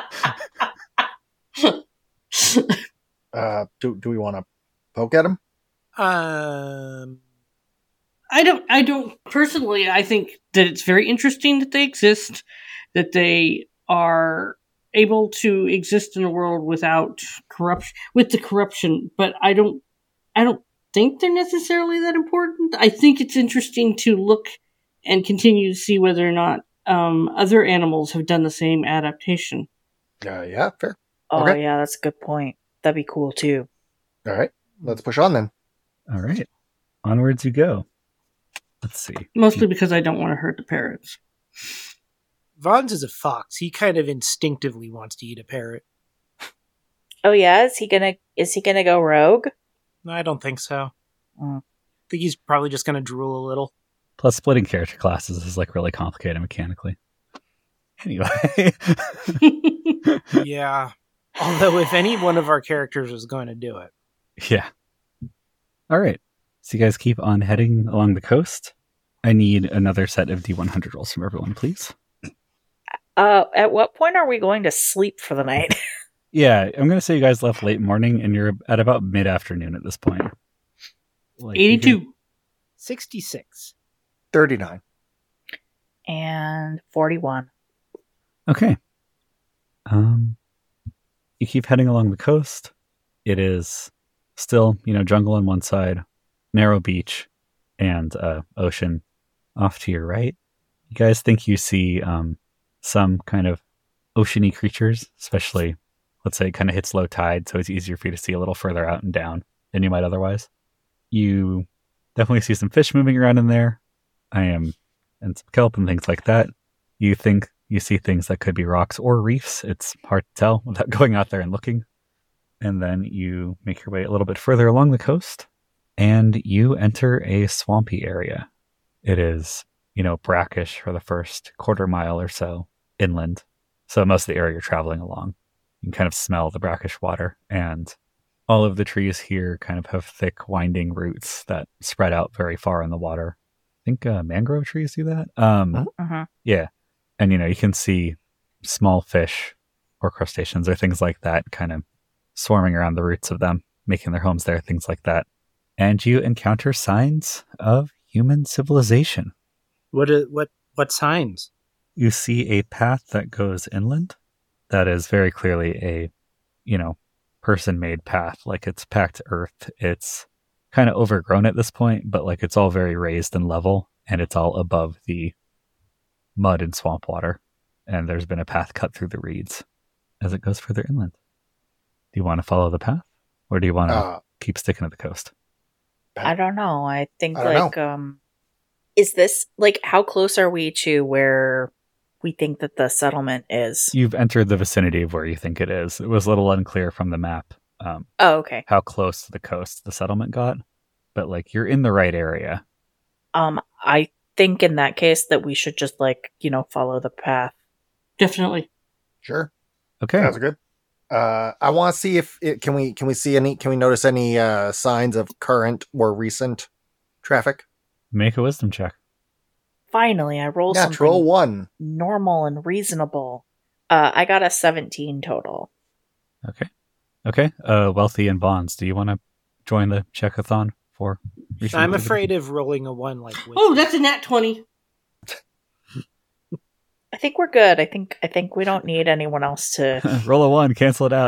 Uh, do, do we want to poke at them? Um, I don't, I don't, personally, I think that it's very interesting that they exist, that they are able to exist in a world without corruption, with the corruption, but I don't, I don't think they're necessarily that important. I think it's interesting to look and continue to see whether or not um, other animals have done the same adaptation. Uh, yeah, fair. oh Okay. yeah, that's a good point. That'd be cool too. All right, let's push on then. All right. Onwards you go. Let's see. Mostly because I don't want to hurt the parrots. Vons is a fox. He kind of instinctively wants to eat a parrot. Oh yeah, is he gonna, is he gonna go rogue? I don't think so. Mm. I think he's probably just going to drool a little. Plus, splitting character classes is like really complicated mechanically. Anyway. Yeah. Although if any one of our characters was going to do it. Yeah. All right. So you guys keep on heading along the coast. I need another set of D one hundred rolls from everyone, please. Uh, at what point are we going to sleep for the night? Yeah, I'm going to say you guys left late morning and you're at about mid-afternoon at this point. Like, you can- eighty-two. sixty-six. thirty-nine. And forty-one. Okay. Um, you keep heading along the coast. It is still, you know, jungle on one side, narrow beach, and uh, ocean off to your right. You guys think you see um, some kind of oceany creatures, especially, let's say it kind of hits low tide, so it's easier for you to see a little further out and down than you might otherwise. You definitely see some fish moving around in there. I am, and some kelp and things like that. You think you see things that could be rocks or reefs. It's hard to tell without going out there and looking. And then you make your way a little bit further along the coast, and you enter a swampy area. It is, you know, brackish for the first quarter mile or so inland. So most of the area you're traveling along, you can kind of smell the brackish water, and all of the trees here kind of have thick, winding roots that spread out very far in the water. I think uh, mangrove trees do that. Um, Mhm. Uh-huh. Yeah. And, you know, you can see small fish or crustaceans or things like that kind of swarming around the roots of them, making their homes there, things like that. And you encounter signs of human civilization. What uh, what what signs? You see a path that goes inland that is very clearly a, you know, person-made path. Like it's packed earth. It's kind of overgrown at this point, but like it's all very raised and level, and it's all above the mud and swamp water. And there's been a path cut through the reeds as it goes further inland. Do you want to follow the path, or do you want to Uh, keep sticking to the coast? I don't know. I think I don't like um is this like how close are we to where we think that the settlement is. You've entered the vicinity of where you think it is. It was a little unclear from the map um, Oh, okay. how close to the coast the settlement got, but like you're in the right area. Um, I think in that case that we should just like, you know, follow the path. Definitely. Sure. Okay. Sounds good. Uh, I want to see if it, can we can we see any can we notice any uh, signs of current or recent traffic? Make a wisdom check. Finally, I roll Natural something one. normal and reasonable. Uh, I got a seventeen total. Okay. Okay. Uh, Wealthy and Bonds, do you want to join the checkathon for? recent I'm activity? afraid of rolling a one like. With Oh, that's a nat twenty. I think we're good. I think I think we don't need anyone else to. Roll a one, cancel it out.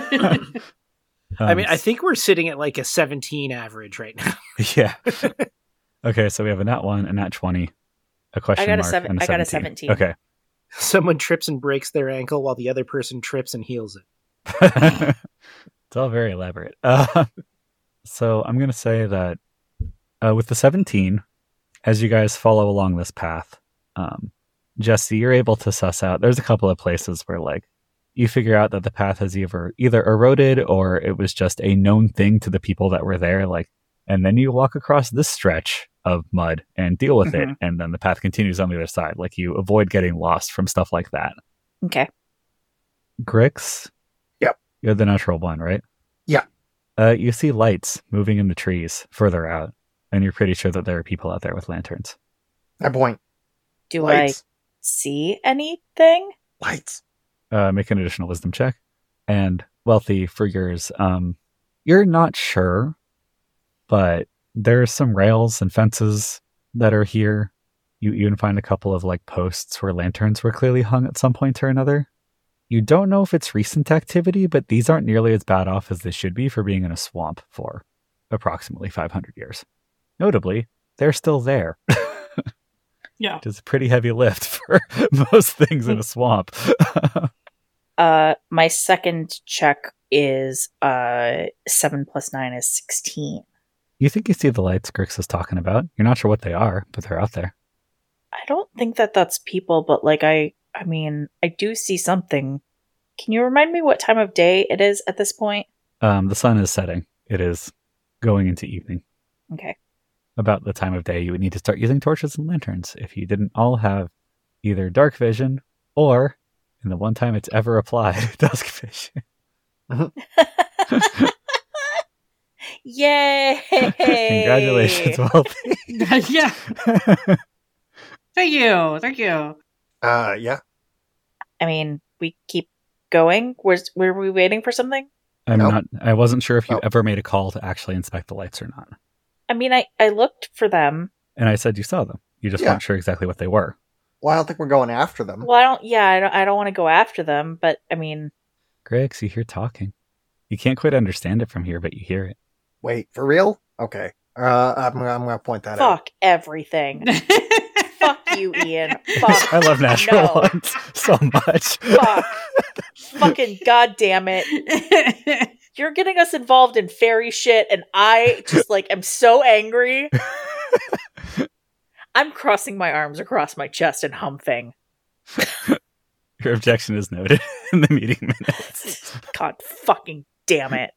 I mean, Um, I think we're sitting at like a seventeen average right now. yeah. Okay, so we have a nat one, a nat twenty, a question I got a mark, seven- and a I got a seventeen. seventeen. Okay. Someone trips and breaks their ankle while the other person trips and heals it. It's all very elaborate. Uh, so I'm going to say that uh, with the seventeen, as you guys follow along this path, um, Jesse, you're able to suss out. There's a couple of places where, like, you figure out that the path has either either eroded or it was just a known thing to the people that were there. Like, and then you walk across this stretch of mud and deal with it, Mhm. and then the path continues on the other side. Like, you avoid getting lost from stuff like that. Okay. Grix? Yep. You're the natural one, right? Yeah. Uh, you see lights moving in the trees further out, and you're pretty sure that there are people out there with lanterns. I point. Do Lights. I see anything? Lights. Uh, make an additional wisdom check. And Wealthy, for yours, um, you're not sure, but there's some rails and fences that are here. You even find a couple of like posts where lanterns were clearly hung at some point or another. You don't know if it's recent activity, but these aren't nearly as bad off as they should be for being in a swamp for approximately five hundred years. Notably, they're still there, Yeah. which is a pretty heavy lift for most things in a swamp. Uh, my second check is uh seven plus nine is sixteen. You think you see the lights Grix is talking about. You're not sure what they are, but they're out there. I don't think that that's people, but like I, I mean, I do see something. Can you remind me what time of day it is at this point? Um, the sun is setting. It is going into evening. Okay. About the time of day you would need to start using torches and lanterns if you didn't all have either dark vision or, in the one time it's ever applied, dusk vision. Yay! Congratulations, Wealthy. Yeah. Thank you. Thank you. Uh, yeah. I mean, we keep going. Where's were we waiting for something? I'm Nope. not. I wasn't sure if you Oh. ever made a call to actually inspect the lights or not. I mean, I I looked for them. And I said you saw them. You just Yeah. weren't sure exactly what they were. Well, I don't think we're going after them. Well, I don't. Yeah, I don't. I don't want to go after them. But I mean, Grix, you hear talking. You can't quite understand it from here, but you hear it. Wait, for real? Okay. Uh, I'm, I'm going to point that out. fuck everything. Fuck you, Ian. Fuck. I love natural no. ones so much. Fuck. Fucking goddamn it. You're getting us involved in fairy shit, and I just like am so angry. I'm crossing my arms across my chest and humping. Your objection is noted in the meeting minutes. God fucking damn it.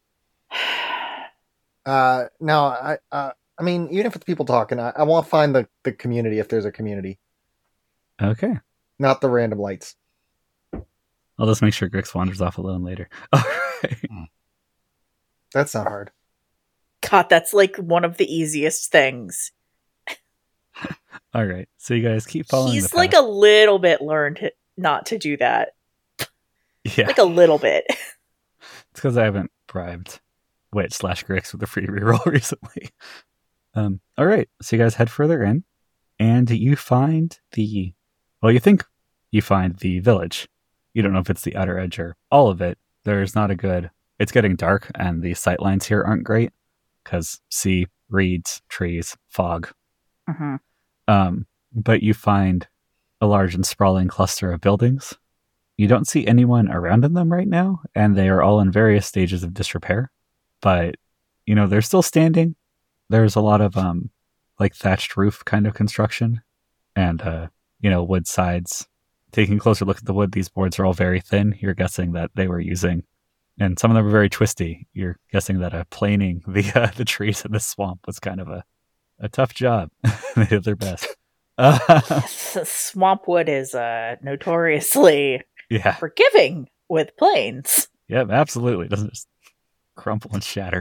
Uh, now, I, uh, I mean, even if it's people talking, I, I want to find the, the community if there's a community, Okay. not the random lights. I'll just make sure Grix wanders off alone later. All right. That's not hard. God, that's like one of the easiest things. All right. So you guys keep following He's the like path. a little bit learned to- not to do that. Yeah. Like a little bit. It's because I haven't bribed Witch slash Grix with a free reroll recently. Um, all right. So you guys head further in, and you find the, well, you think you find the village. You don't know if it's the outer edge or all of it. There's not a good, it's getting dark, and the sight lines here aren't great because sea, reeds, trees, fog. Mm-hmm. Um, but you find a large and sprawling cluster of buildings. You don't see anyone around in them right now, and they are all in various stages of disrepair. But, you know, they're still standing. There's a lot of, um, like, thatched roof kind of construction and, uh, you know, wood sides taking a closer look at the wood, these boards are all very thin. You're guessing that they were using, and some of them are very twisty. You're guessing that uh, planing the uh, the trees in the swamp was kind of a, a tough job. They did their best. Uh, Swamp wood is uh, notoriously yeah. forgiving with planes. Yep, absolutely. It doesn't just crumple and shatter.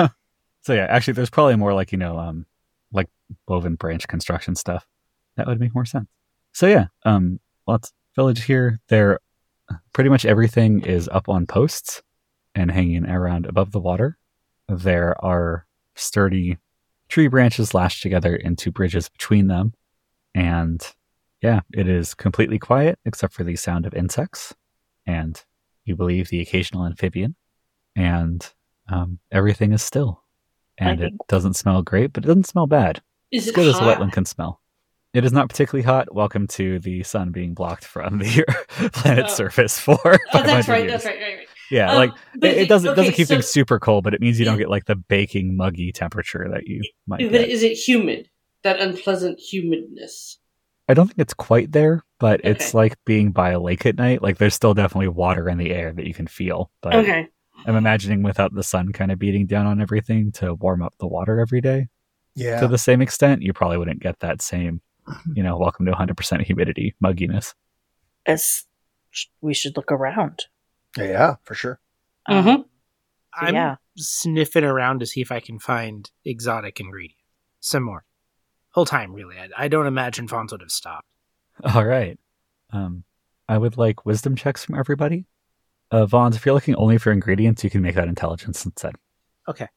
So yeah, actually, there's probably more like, you know, um, like woven branch construction stuff. That would make more sense. So yeah, um, lots village here. There, pretty much everything is up on posts and hanging around above the water. There are sturdy tree branches lashed together into bridges between them. And yeah, it is completely quiet except for the sound of insects and you believe the occasional amphibian. And um, everything is still. And it doesn't smell great, but it doesn't smell bad. Is As it good as a hot? wetland can smell. It is not particularly hot. Welcome to the sun being blocked from the planet's Oh. surface for Oh, five hundred that's right. years. That's right. Right. right. Yeah, Um, like but it, is it doesn't okay, doesn't keep so- things super cold, but it means you don't Is- get like the baking, muggy temperature that you might But get. is it humid? That unpleasant humidness. I don't think it's quite there, but Okay. it's like being by a lake at night. Like there's still definitely water in the air that you can feel. But Okay. I'm imagining without the sun kind of beating down on everything to warm up the water every day Yeah. to the same extent, you probably wouldn't get that same, you know, welcome to one hundred percent humidity mugginess. As we should look around. Yeah, for sure. Mhm. Um, so I'm yeah. sniffing around to see if I can find exotic ingredients. Some more. Whole time, really. I, I don't imagine Fons would have stopped. All right. Um, I would like wisdom checks from everybody. Uh, Vons, if you're looking only for ingredients, you can make that intelligence instead. Okay.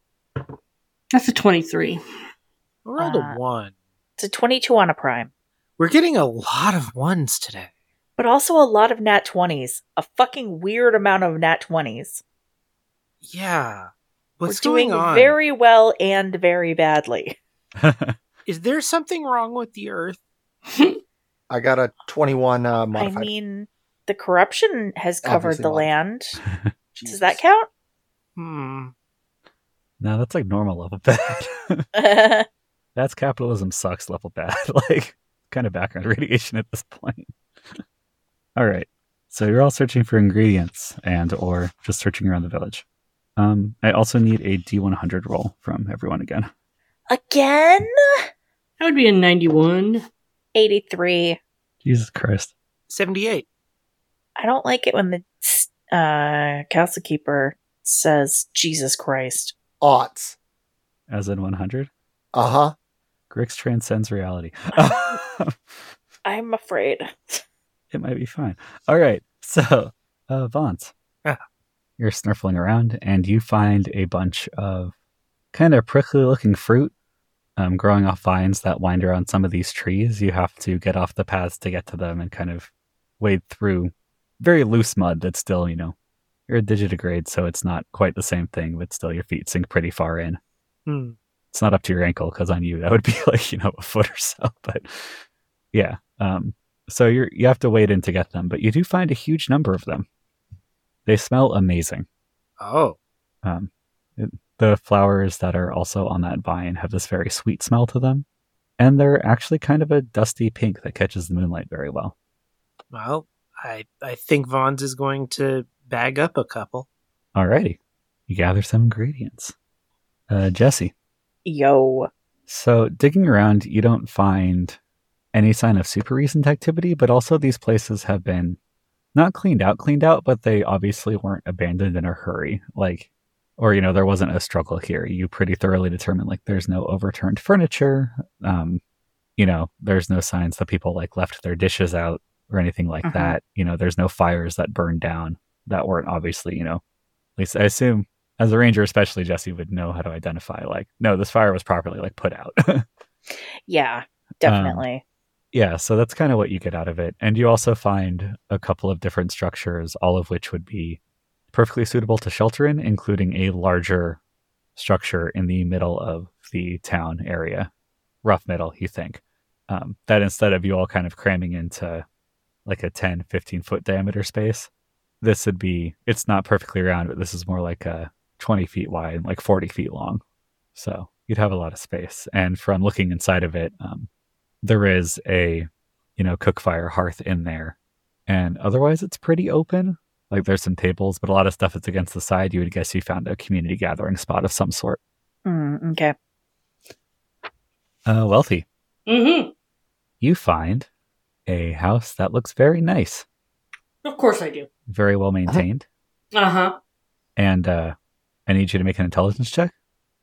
That's a twenty-three. I rolled Uh, a one. It's a twenty-two on a prime. We're getting a lot of ones today. But also a lot of nat twenties. A fucking weird amount of nat twenties. Yeah. What's We're doing going on? very well and very badly. Is there something wrong with the Earth? I got a twenty-one uh, I modified. mean, the corruption has covered Obviously the modified. land. Jesus. Does that count? Hmm. No, that's like normal level bad. That's capitalism sucks level bad. Like, kind of background radiation at this point. All right. So you're all searching for ingredients and or just searching around the village. Um, I also need a D one hundred roll from everyone again. Again? That would be a ninety-one. eighty-three. Jesus Christ. seventy-eight. I don't like it when the uh, castle keeper says Jesus Christ. Aughts. As in one hundred? Uh huh. Grix transcends reality. I'm afraid. It might be fine. All right. So, uh, Vance, Ah. you're snurfling around and you find a bunch of kind of prickly looking fruit um, growing off vines that wind around some of these trees. You have to get off the paths to get to them and kind of wade through very loose mud that's still, you know, you're a digitigrade, so it's not quite the same thing, but still your feet sink pretty far in. Hmm. It's not up to your ankle because on you that would be like, you know, a foot or so. But yeah. Um, so you're, you have to wade in to get them, but you do find a huge number of them. They smell amazing. Oh. Um, it, the flowers that are also on that vine have this very sweet smell to them. And they're actually kind of a dusty pink that catches the moonlight very well. Well, I I think Vons is going to bag up a couple. Alrighty. You gather some ingredients. Uh, Jesse. Yo. So digging around, you don't find any sign of super recent activity, but also these places have been not cleaned out, cleaned out, but they obviously weren't abandoned in a hurry. Like, or, you know, there wasn't a struggle here. You pretty thoroughly determined, like, there's no overturned furniture. Um, you know, there's no signs that people, like, left their dishes out or anything like Mhm. that. You know, there's no fires that burned down that weren't obviously, you know, at least I assume as a ranger, especially Jesse would know how to identify, like, no, this fire was properly, like, put out. Yeah, definitely. Yeah, so that's kind of what you get out of it. And you also find a couple of different structures, all of which would be perfectly suitable to shelter in, including a larger structure in the middle of the town area. Rough middle, you think. Um, that instead of you all kind of cramming into like a ten, fifteen foot diameter space, this would be, it's not perfectly round, but this is more like a twenty feet wide and like forty feet long. So you'd have a lot of space. And from looking inside of it, um, there is a, you know, cook fire hearth in there And otherwise, it's pretty open. Like there's some tables, but a lot of stuff that's against the side. You would guess you found a community gathering spot of some sort. Mm, okay. Uh, Wealthy. Mm-hmm. You find a house that looks very nice. Of course I do. Very well maintained. Uh-huh. And uh, I need you to make an intelligence check.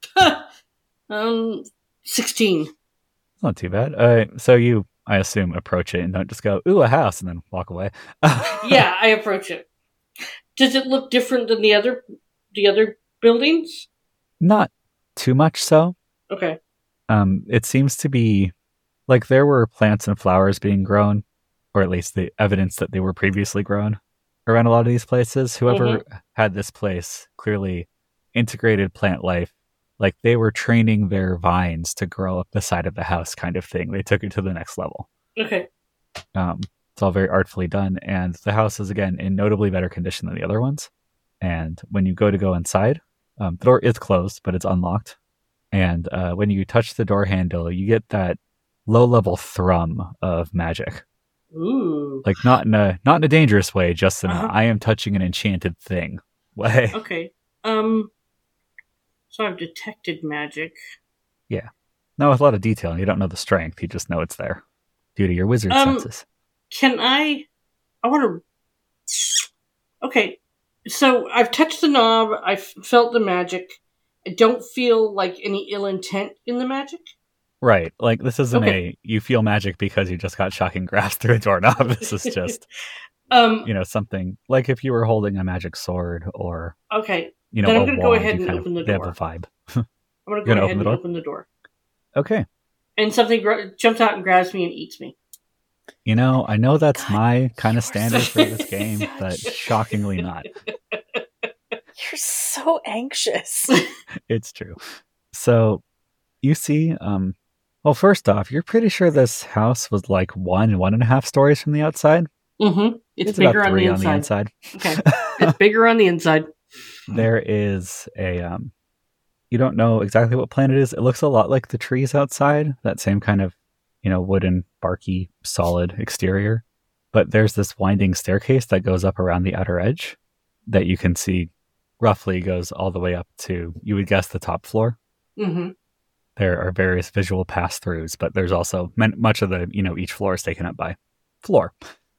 um, sixteen. Not too bad. Uh, so you, I assume, approach it and don't just go, ooh, a house, and then walk away. Yeah, I approach it. Does it look different than the other the other buildings? Not too much so. Okay. Um, it seems to be like there were plants and flowers being grown, or at least the evidence that they were previously grown around a lot of these places. Whoever Mm-hmm. had this place clearly integrated plant life. Like they were training their vines to grow up the side of the house kind of thing. They took it to the next level. Okay. Um, it's all very artfully done. And the house is, again, in notably better condition than the other ones. And when you go to go inside, um, the door is closed, but it's unlocked. And uh, when you touch the door handle, you get that low-level thrum of magic. Ooh. Like not in a not in a dangerous way, just in Uh-huh. a I am touching an enchanted thing way. Okay. Um. So I've detected magic. Not with a lot of detail, and you don't know the strength. You just know it's there due to your wizard Um, senses. Can I? I want to. Okay. So I've touched the knob. I've felt the magic. I don't feel like any ill intent in the magic. Right. Like this isn't Okay. a you feel magic because you just got shocking grasp through a doorknob. This is just um. you know, something like if you were holding a magic sword or, Okay. you know, Then I'm a gonna go wand, ahead you and kind open of, the they have door. a vibe. I'm gonna go You're gonna ahead open and the door? open the door. Okay. And something gr- jumps out and grabs me and eats me. You know, I know that's God, my kind you're of standard for this such- game, but shockingly not. You're so anxious. It's true. So you see, um, well, first off, you're pretty sure this house was like one, one and a half stories from the outside. Mm-hmm. It's, It's bigger about on the three on the inside. inside. Okay. It's bigger on the inside. There is a, um, you don't know exactly what plant it is. It looks a lot like the trees outside, that same kind of, you know, wooden, barky, solid exterior. But there's this winding staircase that goes up around the outer edge that you can see roughly goes all the way up to, you would guess, the top floor. Mm-hmm. There are various visual pass-throughs, but there's also man- much of the, you know, each floor is taken up by floor.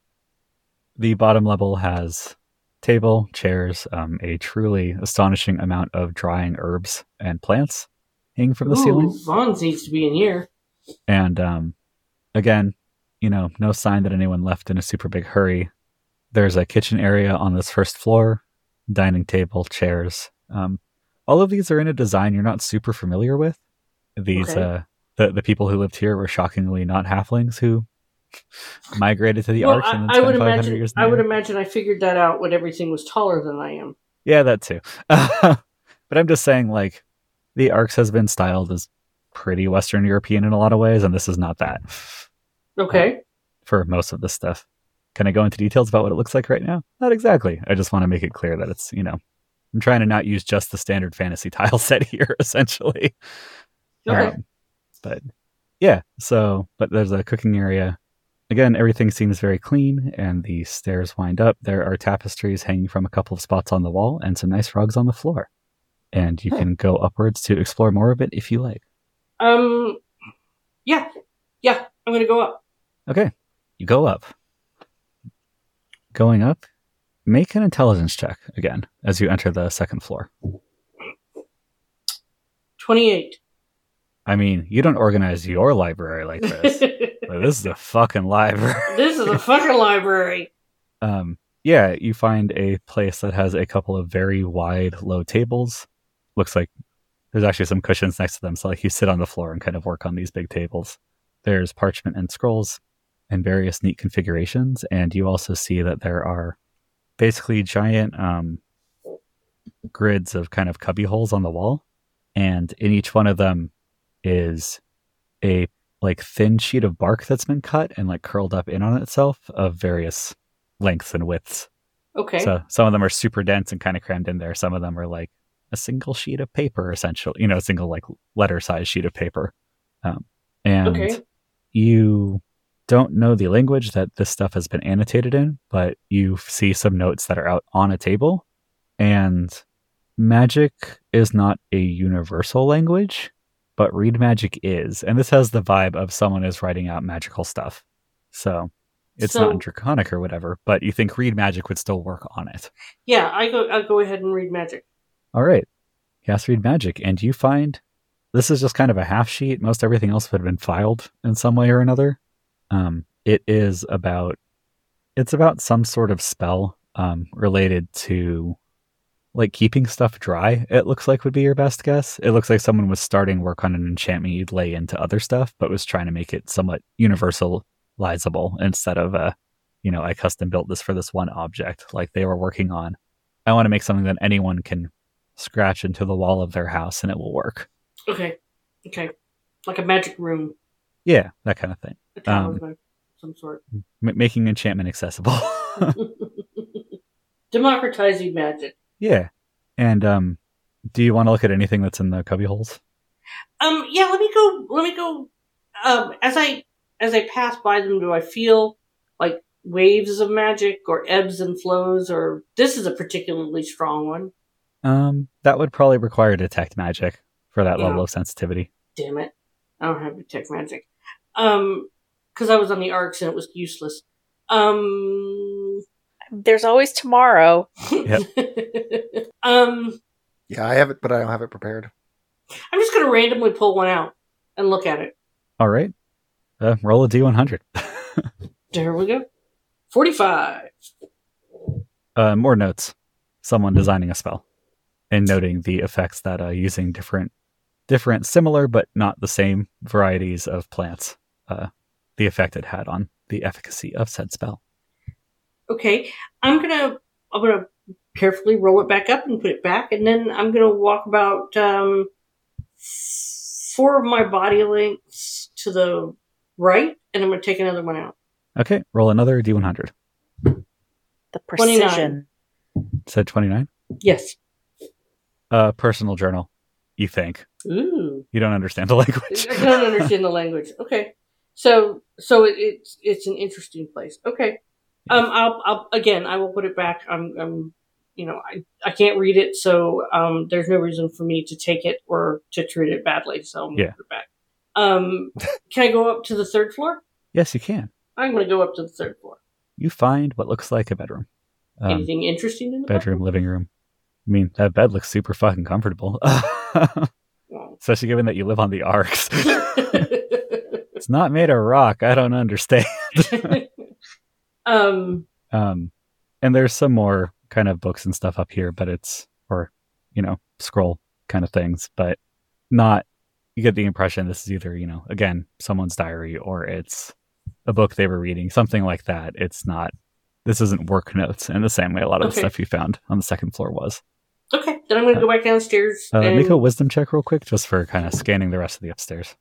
The bottom level has table, chairs, um, a truly astonishing amount of drying herbs and plants hanging from the Ooh, ceiling. Vons needs to be in here. And um, again, you know, no sign that anyone left in a super big hurry. There's a kitchen area on this first floor, dining table, chairs. Um, all of these are in a design you're not super familiar with. These, Okay. uh, the, the people who lived here were shockingly not halflings who migrated to the Well, Arks and then I, I would spent five hundred imagine. years in I the would air. imagine I figured that out when everything was taller than I am. Yeah, that too. But I'm just saying, like, the Arks has been styled as pretty Western European in a lot of ways, and this is not that Okay. for most of this stuff. Can I go into details about what it looks like right now? Not exactly. I just want to make it clear that it's, you know, I'm trying to not use just the standard fantasy tile set here, essentially. Okay. Um, but yeah, so, but there's a cooking area. Again, everything seems very clean, and the stairs wind up. There are tapestries hanging from a couple of spots on the wall and some nice rugs on the floor. And you Hmm. can go upwards to explore more of it if you like. Um. Yeah. Yeah. I'm gonna go up. Okay, you go up. Going up, make an intelligence check again as you enter the second floor. Twenty-eight. I mean, you don't organize your library like this. But this is a fucking library. This is a fucking library. Um, yeah, you find a place that has a couple of very wide, low tables. Looks like there's actually some cushions next to them, so like you sit on the floor and kind of work on these big tables. There's parchment and scrolls in various neat configurations, and you also see that there are basically giant um, grids of kind of cubby holes on the wall, and in each one of them is a like thin sheet of bark that's been cut and like curled up in on itself of various lengths and widths. Okay. So some of them are super dense and kind of crammed in there. Some of them are like a single sheet of paper, essentially, you know, a single like letter size sheet of paper. Um, and Okay. you don't know the language that this stuff has been annotated in, but you see some notes that are out on a table. And magic is not a universal language, but read magic is. And this has the vibe of someone is writing out magical stuff. So it's So- not in Draconic or whatever, but you think read magic would still work on it. Yeah, I go. I'll go ahead and read magic. All right. Cast read magic, and you find this is just kind of a half sheet. Most everything else would have been filed in some way or another. Um, it is about it's about some sort of spell um, related to like keeping stuff dry. It looks like would be your best guess. It looks like someone was starting work on an enchantment you'd lay into other stuff, but was trying to make it somewhat universalizable instead of a, you know, I custom built this for this one object. Like they were working on, I want to make something that anyone can scratch into the wall of their house and it will work. Okay. Okay. Like a magic room. Yeah, that kind of thing. A Um, talisman of some sort. M- making enchantment accessible. Democratizing magic. Yeah. And um, do you want to look at anything that's in the cubby holes? Um. Yeah. Let me go. Let me go. Um. As I as I pass by them, do I feel like waves of magic or ebbs and flows, or this is a particularly strong one? Um, that would probably require detect magic for that Yeah. level of sensitivity. Damn it! I don't have detect magic. Um. Because I was on the arcs and it was useless. Um. There's always tomorrow. um. Yeah, I have it, but I don't have it prepared. I'm just gonna randomly pull one out and look at it. All right. Uh, roll a D one hundred. There we go. Forty-five. uh, more notes. Someone designing a spell and noting the effects that uh, using different, different, similar but not the same varieties of plants, uh, the effect it had on the efficacy of said spell. Okay, I'm gonna I'm gonna carefully roll it back up and put it back, and then I'm gonna walk about um, four of my body lengths to the right, and I'm gonna take another one out. Okay, roll another D one hundred. The precision. Said twenty-nine. Yes. Uh, personal journal. You think Ooh. you don't understand the language? I don't understand the language. Okay, so so it, it's it's an interesting place. Okay, um, I'll I'll again I will put it back. I'm I'm you know I I can't read it, so um, there's no reason for me to take it or to treat it badly. So I'm gonna Yeah. put it back. Um, can I go up to the third floor? Yes, you can. I'm gonna go up to the third floor. You find what looks like a bedroom. Um, Anything interesting in the bedroom, living room. I mean, that bed looks super fucking comfortable. Well. Especially given that you live on the arcs. It's not made of rock. I don't understand. um. Um, and there's some more kind of books and stuff up here, but it's, or, you know, scroll kind of things, but not, you get the impression this is either, you know, again, someone's diary or it's a book they were reading, something like that. It's not, this isn't work notes in the same way a lot of Okay. the stuff you found on the second floor was. Okay, then I'm gonna go back downstairs. Uh, and... Make a wisdom check real quick just for kind of scanning the rest of the upstairs.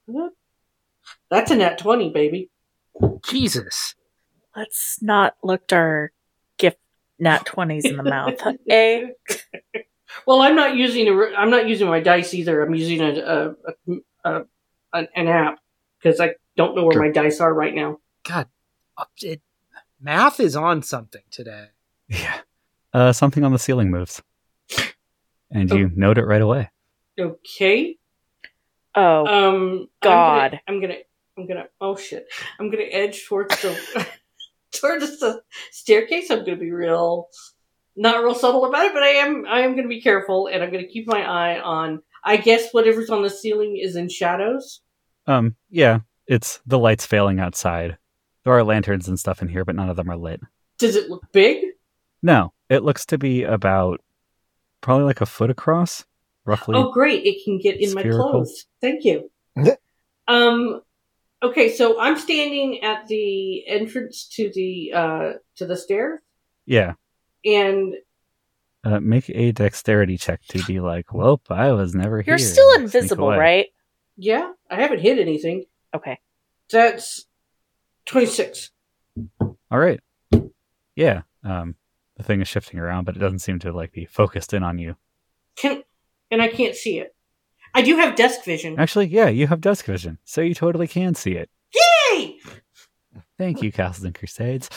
That's a nat twenty, baby. Jesus. Let's not look our gift nat twenties in the mouth. Eh? Well, I'm not using a, I'm not using my dice either. I'm using a, a, a, a an, an app because I don't know where Sure. my dice are right now. God. uh, It, math is on something today. Yeah. Uh, something on the ceiling moves. And you note it right away. Okay. Oh, Um. God. I'm gonna, I'm gonna. I'm gonna. Oh shit. I'm gonna edge towards the towards the staircase. I'm gonna be real, not real subtle about it, but I am. I am gonna be careful, and I'm gonna keep my eye on. I guess whatever's on the ceiling is in shadows. Um, yeah, it's the lights failing outside. There are lanterns and stuff in here, but none of them are lit. Does it look big? No, it looks to be about probably like a foot across, roughly. Oh, great! It can get in my Spherical. clothes. Thank you. um. Okay, so I'm standing at the entrance to the uh to the stairs, Yeah. and Uh, make a dexterity check to be like, well, I was never here. you're still and sneak invisible, away. right? yeah, I haven't hit anything. Okay. That's twenty-six. All right. Yeah. Um, the thing is shifting around, but it doesn't seem to like be focused in on you. Can and I can't see it. I do have desk vision. Actually, yeah, you have desk vision, so you totally can see it. Yay! Thank you, Castles and Crusades.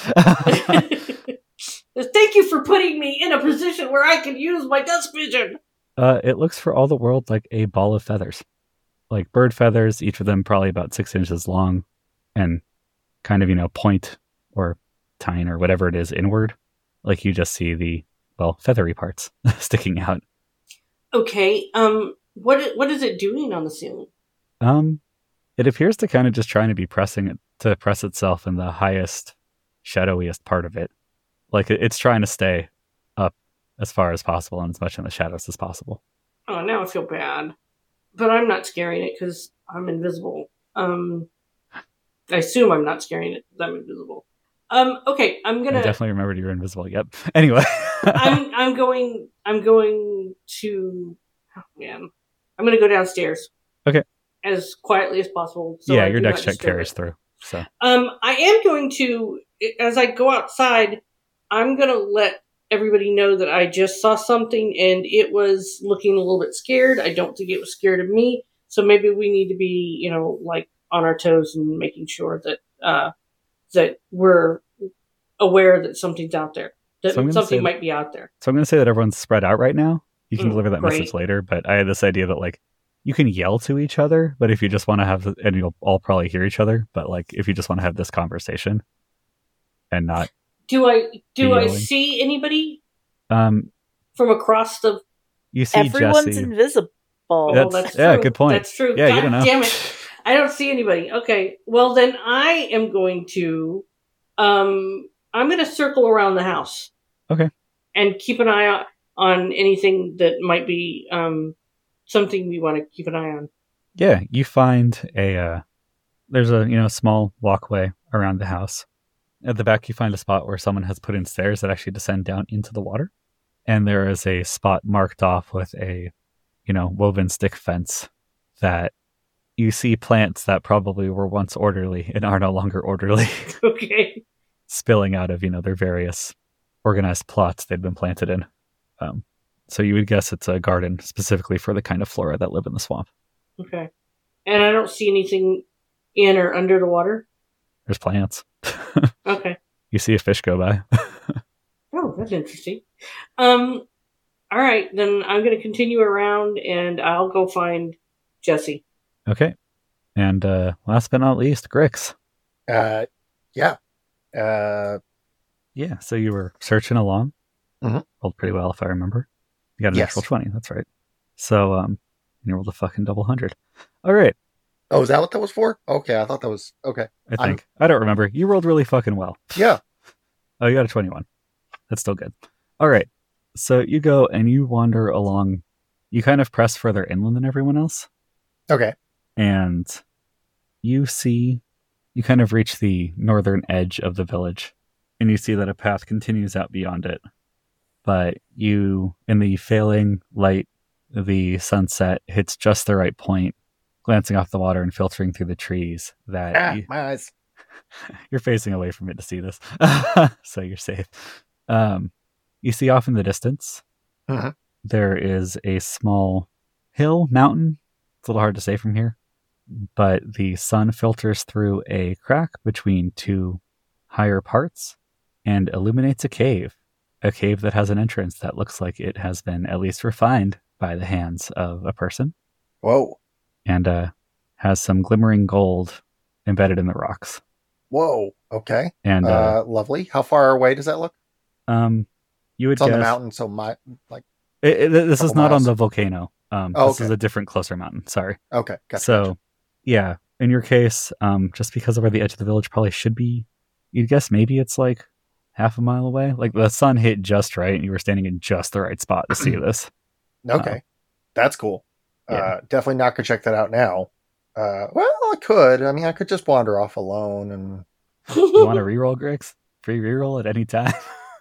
Thank you for putting me in a position where I can use my dust vision. uh, it looks for all the world like a ball of feathers. Like bird feathers, each of them probably about six inches long and kind of, you know, point or tine or whatever it is inward. Like you just see the, well, feathery parts sticking out. Okay, um, what what is it doing on the ceiling? Um, it appears to kind of just trying to be pressing it, to press itself in the highest, shadowiest part of it. Like it, it's trying to stay up as far as possible and as much in the shadows as possible. Oh, now I feel bad. But I'm not scaring it because I'm invisible. Um, I assume I'm not scaring it because I'm invisible. Um, okay, I'm gonna. I definitely remembered you were invisible. Yep. Anyway, I'm I'm going. I'm going to. Oh man, I'm gonna go downstairs. Okay. As quietly as possible. So yeah, I your do dex not check disturb carries it. through. So Um, I am going to, as I go outside, I'm going to let everybody know that I just saw something and it was looking a little bit scared. I don't think it was scared of me. So maybe we need to be, you know, like on our toes and making sure that, uh, that we're aware that something's out there, that So I'm gonna something say- might be out there. So I'm going to say that everyone's spread out right now. You can Mm, deliver that great. message later, but I had this idea that like you can yell to each other, but if you just want to have, and you'll all probably hear each other, but like if you just want to have this conversation and not, Do I, do I Yelling. see anybody um, from across the, you see Everyone's Jesse. invisible. oh, That's- that's yeah, true. good point. That's true. Yeah, you God don't know. damn it. I don't see anybody. Okay. Well, then I am going to, um, I'm going to circle around the house. Okay. And keep an eye on, on anything that might be, um, something we want to keep an eye on. Yeah, you find a, uh, there's a, you know, small walkway around the house. At the back, you find a spot where someone has put in stairs that actually descend down into the water. And there is a spot marked off with a, you know, woven stick fence that you see plants that probably were once orderly and are no longer orderly Okay. spilling out of, you know, their various organized plots they'd been planted in. Um, so you would guess it's a garden specifically for the kind of flora that live in the swamp. Okay. And I don't see anything in or under the water. There's plants. Okay. You see a fish go by. Oh, that's interesting. Um, all right, then I'm going to continue around and I'll go find Jesse. Okay. And uh, last but not least, Grix. Uh, yeah. Uh, Yeah, so you were searching along. Mhm. Rolled pretty well, if I remember. You got an Yes. actual twenty, that's right. So, um, you rolled a fucking double hundred. All right, oh, is that what that was for? Okay, I thought that was okay. I I'm- think. I don't remember. You rolled really fucking well. Yeah. Oh, you got a twenty-one. That's still good. All right. So you go and you wander along. You kind of press further inland than everyone else. Okay. And you see, you kind of reach the northern edge of the village. And you see that a path continues out beyond it. But you, in the failing light, the sunset hits just the right point, glancing off the water and filtering through the trees that Ah, you, my eyes. you're facing away from it to see this. So you're safe. Um, you see off in the distance, Mhm. there is a small hill, mountain. It's a little hard to say from here, but the sun filters through a crack between two higher parts and illuminates a cave. A cave that has an entrance that looks like it has been at least refined by the hands of a person Whoa. and uh, has some glimmering gold embedded in the rocks. Whoa. Okay. And uh, Uh, lovely. How far away does that look? um, you would It's on the guess mountain, so my like. It, it- this is Couple not miles. on the volcano. Um, Oh, this is okay. a different, closer mountain. Sorry. Okay. Gotcha, so, gotcha. yeah, in your case, um, just because of where the edge of the village probably should be, you'd guess maybe it's like half a mile away. Like the sun hit just right, and you were standing in just the right spot to see this. Okay. That's cool. Yeah. Uh, definitely not gonna check that out now. Uh, well, I could. I mean, I could just wander off alone and. You want to reroll, Grix? Free reroll at any time.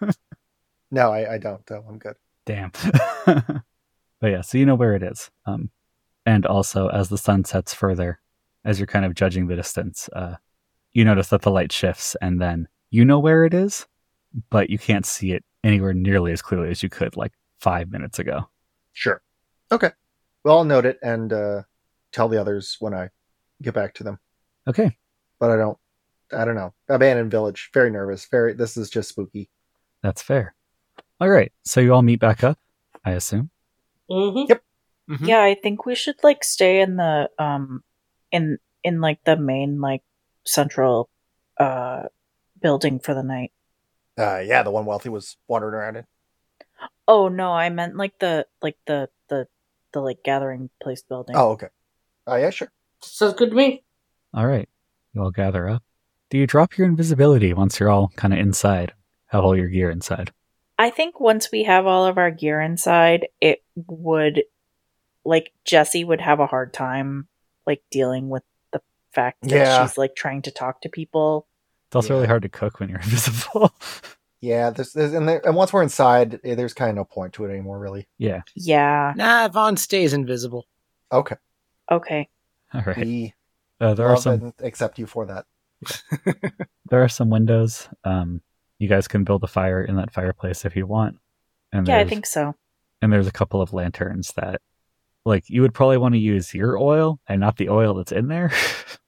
No, I, I don't. Though I'm good. Damn. But yeah, so you know where it is. Um, and also, as the sun sets further, as you're kind of judging the distance, uh, you notice that the light shifts, and then you know where it is, but you can't see it anywhere nearly as clearly as you could like five minutes ago. Sure. Okay. Well, I'll note it and uh, tell the others when I get back to them. Okay. But I don't I don't know. Abandoned village. Very nervous. Very. This is just spooky. That's fair. All right. So you all meet back up, I assume. Mm-hmm. Yep. Mhm. Yeah, I think we should like stay in the um in in like the main like central uh building for the night. Uh, yeah, the one Wealthy was wandering around in. Oh no, I meant like the like the the the like gathering place building. Oh, okay. Oh, yeah, sure. Sounds good to me. All right. You all gather up. Do you drop your invisibility once you're all kind of inside? Have all your gear inside? I think once we have all of our gear inside, it would like Jessie would have a hard time like dealing with the fact that Yeah. she's like trying to talk to people. It's also Yeah. really hard to cook when you're invisible. Yeah, there's, there's and, there, and once we're inside, eh, there's kind of no point to it anymore, really. Yeah. Yeah. Nah, Vaughn stays invisible. Okay. Okay. All right. We Uh, there are love some and accept you for that. there are some windows. Um, you guys can build a fire in that fireplace if you want. And Yeah, I there's- think so. And there's a couple of lanterns that, like, you would probably want to use your oil and not the oil that's in there.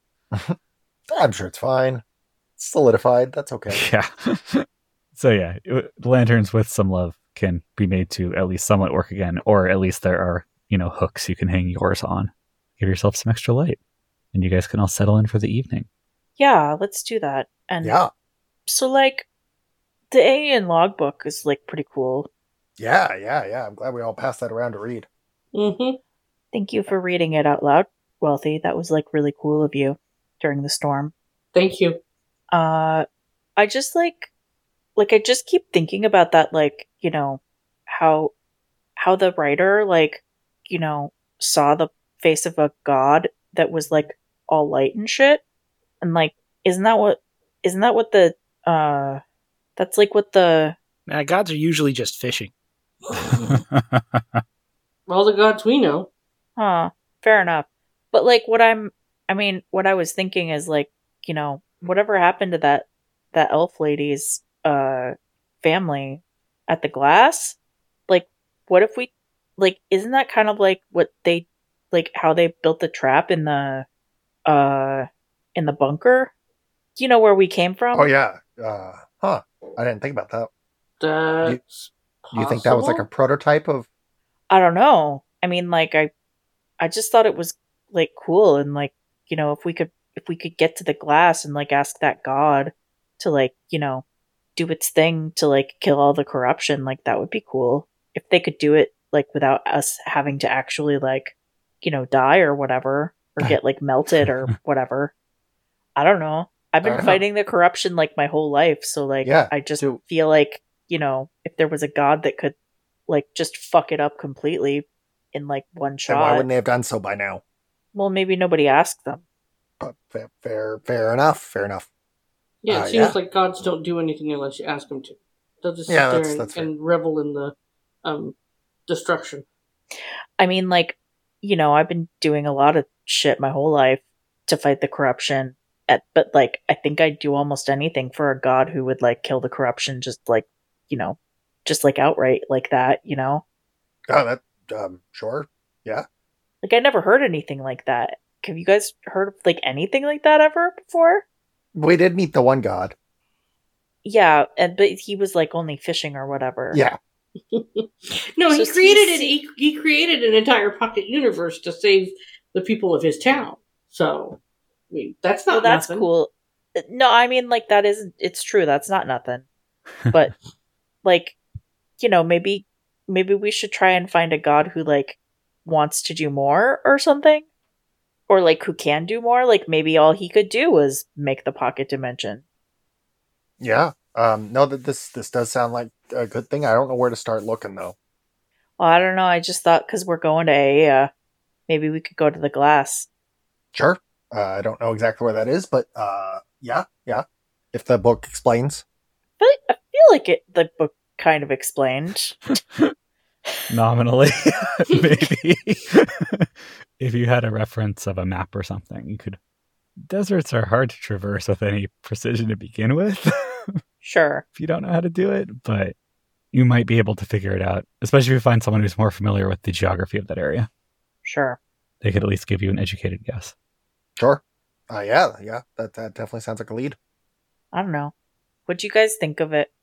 I'm sure it's fine. It's solidified. That's okay. Yeah. So yeah, it- lanterns with some love can be made to at least somewhat work again, or at least there are, you know, hooks you can hang yours on. Give yourself some extra light, and you guys can all settle in for the evening. Yeah, let's do that. And Yeah. so like the alien logbook is like pretty cool. Yeah, yeah, yeah. I'm glad we all passed that around to read. Mm-hmm. Thank you for reading it out loud, Wealthy. That was like really cool of you during the storm. Thank you. Uh I just like like I just keep thinking about that, like, you know, how how the writer like, you know, saw the face of a god that was like all light and shit. And like isn't that what isn't that what the uh that's like what the Nah, gods are usually just fishing. All the gods we know. Huh, fair enough. But like what I'm I mean, what I was thinking is like, you know, whatever happened to that that elf lady's uh family at the glass? Like what if we like isn't that kind of like what they like how they built the trap in the uh in the bunker? You know where we came from? Oh yeah. Uh, huh. I didn't think about that. That's Do you think that was like a possible? prototype of? I don't know. I mean, like I, I just thought it was like cool and like you know if we could if we could get to the glass and like ask that god to like you know do its thing to like kill all the corruption, like that would be cool if they could do it like without us having to actually like you know die or whatever or get like melted or whatever. I don't know. I've I been don't know. fighting the corruption like my whole life, so like Yeah, I just so- feel like you know if there was a god that could like just fuck it up completely in like one Then shot. why wouldn't they have done so by now? Well, maybe nobody asked them. But fair, fair, fair enough. Fair enough. Yeah, it Uh, seems yeah. like gods don't do anything unless you ask them to. They'll just sit Yeah, there that's- and, that's fair. and revel in the um, destruction. I mean, like, you know, I've been doing a lot of shit my whole life to fight the corruption. At, but like, I think I'd do almost anything for a god who would like kill the corruption, just like, you know, just like outright like that. You know, Oh, that um, sure. like I never heard anything like that. Have you guys heard of like anything like that ever before? We did meet the one god. Yeah, and but he was like only fishing or whatever. Yeah. No, he So created he's- an he, he created an entire pocket universe to save the people of his town. So, I mean, that's not Well, that's nothing. cool. No, I mean, like, that isn't, it's true. That's not nothing. But, like, you know, maybe, maybe we should try and find a god who, like, wants to do more or something. Or, like, who can do more. Like, maybe all he could do was make the pocket dimension. Yeah. Um, no, that this this does sound like a good thing. I don't know where to start looking though. Well, I don't know. I just thought because we're going to Aya, maybe we could go to the glass. Sure. Uh, I don't know exactly where that is, but uh, yeah, yeah. If the book explains. But I feel like it, the book kind of explained. Nominally, maybe. If you had a reference of a map or something, you could. Deserts are hard to traverse with any precision to begin with. Sure. If you don't know how to do it, but you might be able to figure it out, especially if you find someone who's more familiar with the geography of that area. Sure. They could at least give you an educated guess. Sure. Uh, yeah, yeah. That that definitely sounds like a lead. I don't know. What'd you guys think of it?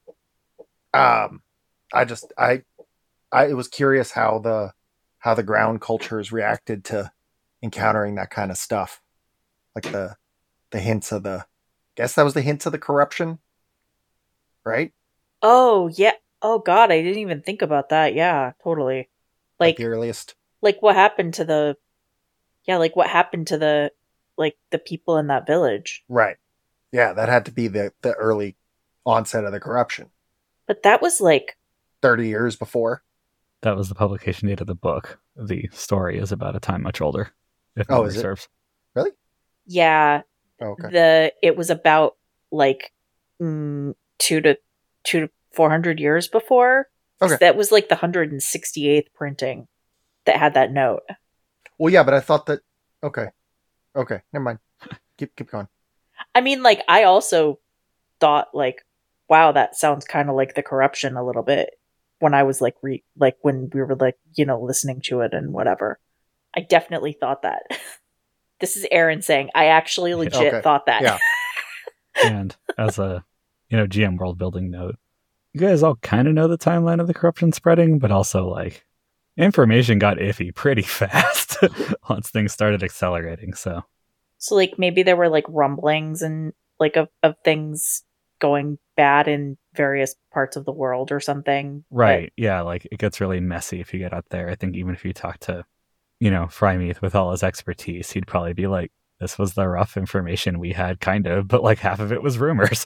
Um, I just I I was curious how the how the ground cultures reacted to encountering that kind of stuff, like the the hints of the. Guess that was the hints of the corruption, right? Oh, yeah. Oh, God, I didn't even think about that. Yeah, totally. Like Like, the earliest. like what happened to the, yeah, like what happened to the, like the people in that village. Right. Yeah, that had to be the the early onset of the corruption. But that was like, Thirty years before. That was the publication date of the book. The story is about a time much older, if Oh, memory is it? serves. Really? yeah, Oh, okay. the, it was about like mm, two to, two to four hundred years before. 'Cause Okay. that was like the one hundred sixty-eighth printing that had that note. Well, yeah, but I thought that. Okay. Okay. Never mind. Keep keep going. I mean, like, I also thought, like, wow, that sounds kind of like the corruption a little bit when I was like, re- like, when we were like, you know, listening to it and whatever. I definitely thought that. This is Aaron saying, I actually legit Okay. thought that. Yeah. And as a, you know, G M world building note, you guys all kind of know the timeline of the corruption spreading, but also like information got iffy pretty fast once things started accelerating. So So, like, maybe there were like rumblings and like of, of things going bad in various parts of the world or something. right, yeah, like it gets really messy if you get out there. I think even if you talk to, you know, Frymeath with all his expertise, he'd probably be like, "This was the rough information we had, kind of, but like half of it was rumors."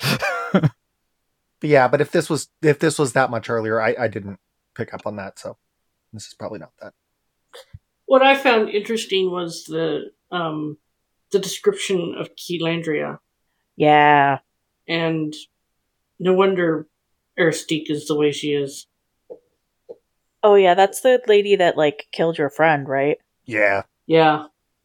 But yeah, but if this was if this was that much earlier, I, I didn't pick up on that, so this is probably not that. What I found interesting was the um, the description of Keelandria, Yeah. and no wonder Aristique is the way she is. Oh, yeah, that's the lady that like killed your friend, right? Yeah. Yeah,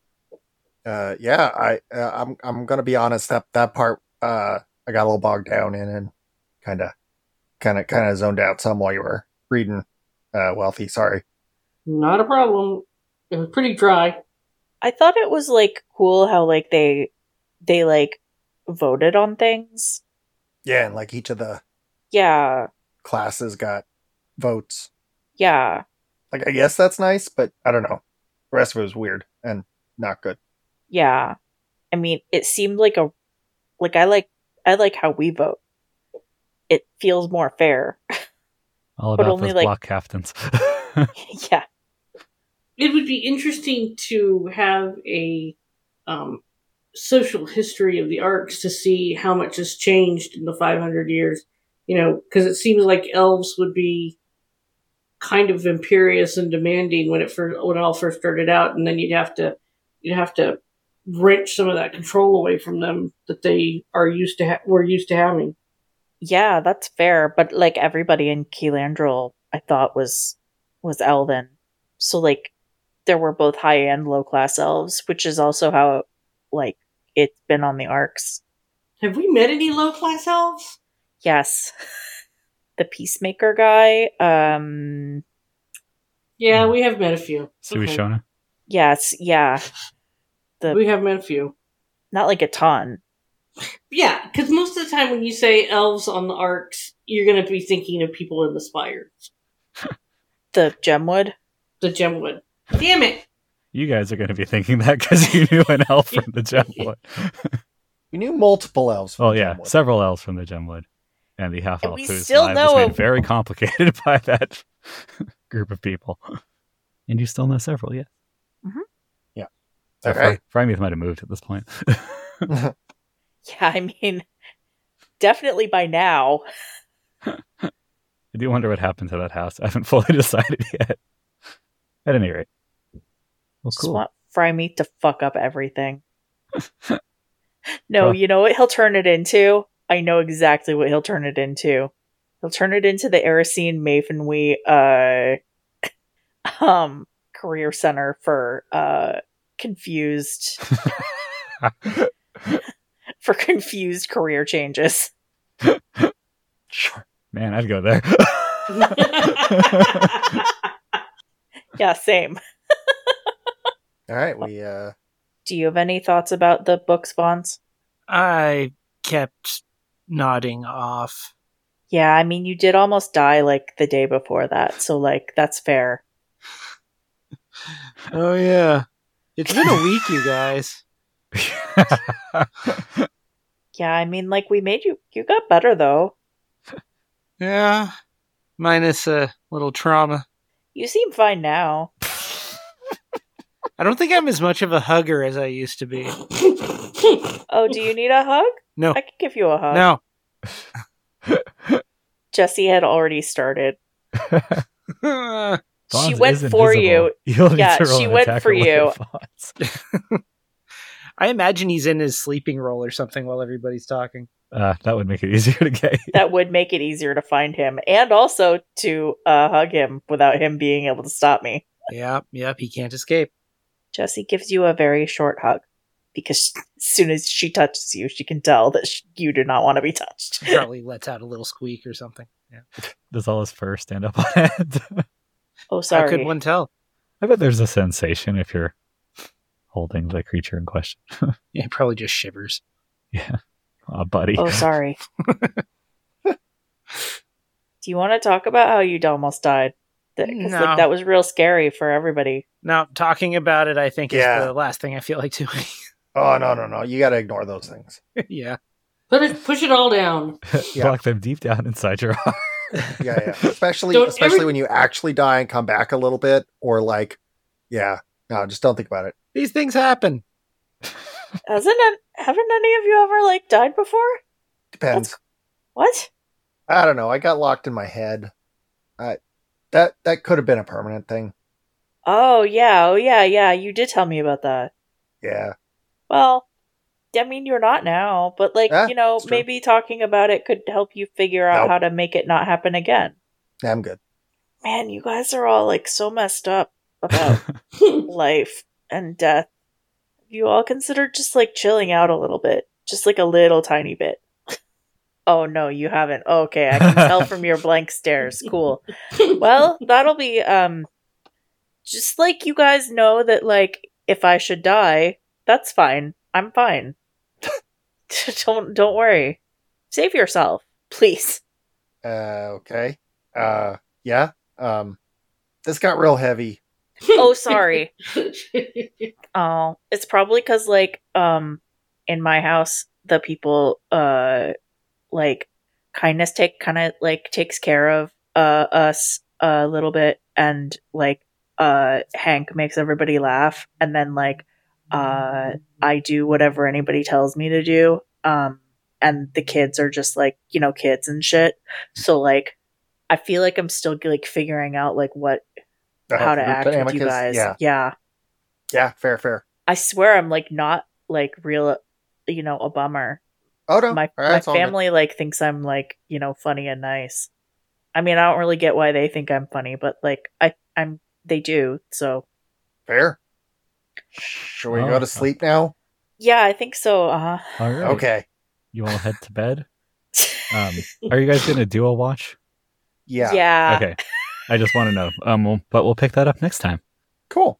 Uh, yeah, I uh, I'm I'm gonna be honest, that that part uh I got a little bogged down in and kind of kind of kind of zoned out some while you were reading. Uh, Wealthy, sorry. not a problem. It was pretty dry. I thought it was like cool how like they they like voted on things. Yeah, and like each of the Yeah. classes got votes. Yeah. Like, I guess that's nice, but I don't know. The rest of it was weird and not good. Yeah. I mean, it seemed like a like I like I like how we vote. It feels more fair. All But about only, those like- block captains. Yeah. It would be interesting to have a um, social history of the arcs to see how much has changed in the five hundred years. You know, because it seems like elves would be kind of imperious and demanding when it first when it all first started out, and then you'd have to you'd have to wrench some of that control away from them that they are used to ha- were used to having. Yeah, that's fair. But like everybody in Keelandril, I thought was was elven. So like there were both high and low class elves, which is also how like it's been on the arcs. Have we met any low class elves? Yes. The Peacemaker guy. Um Yeah, we have met a few. Okay. Suishona. yes, yeah. The We have met a few. not like a ton. Yeah, because most of the time when you say elves on the arcs, you're going to be thinking of people in the spires. The Gemwood. The Gemwood. Damn it! You guys are going to be thinking that because you knew an elf from the Gemwood. We knew multiple elves. from Oh the yeah, Gemwood. several elves from the Gemwood, and the half And elf we whose still life know was made of- very complicated by that group of people. And you still know several, yeah. Yeah. So Okay. Fry- Frymeath might have moved at this point. Yeah, I mean definitely by now. I do wonder what happened to that house. I haven't fully decided yet. At any rate. Well, Just cool. want Frymeath to fuck up everything. No, Well- you know what he'll turn it into? I know exactly what he'll turn it into. He'll turn it into the Erosine Mavenwe uh um career center for uh confused for confused career changes. Sure. Man, I'd go there. Yeah, same. All right, we uh Do you have any thoughts about the books, Vons? I kept nodding off. Yeah, I mean, you did almost die like the day before that, so like that's fair. Oh yeah, it's been a week, you guys. Yeah, I mean, like we made you. You got better though. Yeah, minus a little trauma. You seem fine now. I don't think I'm as much of a hugger as I used to be. Oh, do you need a hug? No, I can give you a hug. no. Jessie had already started. Uh, She Fonz went is for invisible. you. You'll need Yeah, to roll she an went attack for roll you. with Fonz. I imagine he's in his sleeping roll or something while everybody's talking. Uh, that would make it easier to get you. That would make it easier to find him, and also to uh, hug him without him being able to stop me. Yep, yep, he can't escape. Jessie gives you a very short hug because as soon as she touches you, she can tell that sh you do not want to be touched. Probably lets out a little squeak or something. Yeah. Does all his fur stand up on end? Oh, How sorry. could one tell? I bet there's a sensation if you're holding the creature in question. Yeah, he probably just shivers. Yeah. Aw, buddy. Oh, sorry. Do you want to talk about how you almost died? Because No. like, that was real scary for everybody. Now, talking about it, I think, Yeah. is the last thing I feel like doing. Oh, no, no, no. You got to ignore those things. Yeah. Put it, push it all down. Yeah. Block them deep down inside your heart. Yeah, yeah. Especially, Don't especially every- when you actually die and come back a little bit, or like, yeah, no, just don't think about it. These things happen. Hasn't it, haven't any of you ever like died before? Depends. What? I don't know. I got locked in my head. I that that could have been a permanent thing. Oh yeah, oh yeah, yeah. You did tell me about that. Yeah. Well, I mean, you're not now, but like, Yeah, you know, it's true. maybe talking about it could help you figure out Nope. how to make it not happen again. I'm good. Man, you guys are all like so messed up about life and death. Have you all considered just like chilling out a little bit? Just like a little tiny bit. Oh no, you haven't. Okay, I can tell from your blank stares. Cool. Well, that'll be um just like you guys know that like if I should die, that's fine. I'm fine. don't don't worry. Save yourself, please. Uh, okay. Uh, yeah. Um, this got real heavy. Oh, sorry. Oh, it's probably because like um in my house the people uh like kindness take kind of like takes care of uh us a little bit, and like uh Hank makes everybody laugh, and then like uh I do whatever anybody tells me to do, um and the kids are just like, you know, kids and shit. So like I feel like I'm still like figuring out like what The how to group act with dynamic you is- guys. Yeah. Yeah. Yeah. Fair. Fair. I swear I'm like not like real, you know, a bummer. Oh no. My All right, my it's all good. family like thinks I'm like, you know, funny and nice. I mean, I don't really get why they think I'm funny, but like I I'm they do. So Fair. Should we Oh, go to sleep now? yeah, I think so. Uh huh. All right. Okay. You all head to bed. Um, are you guys going to do a watch? Yeah. Yeah. Okay. I just want to know. Um, we'll- but we'll pick that up next time. Cool.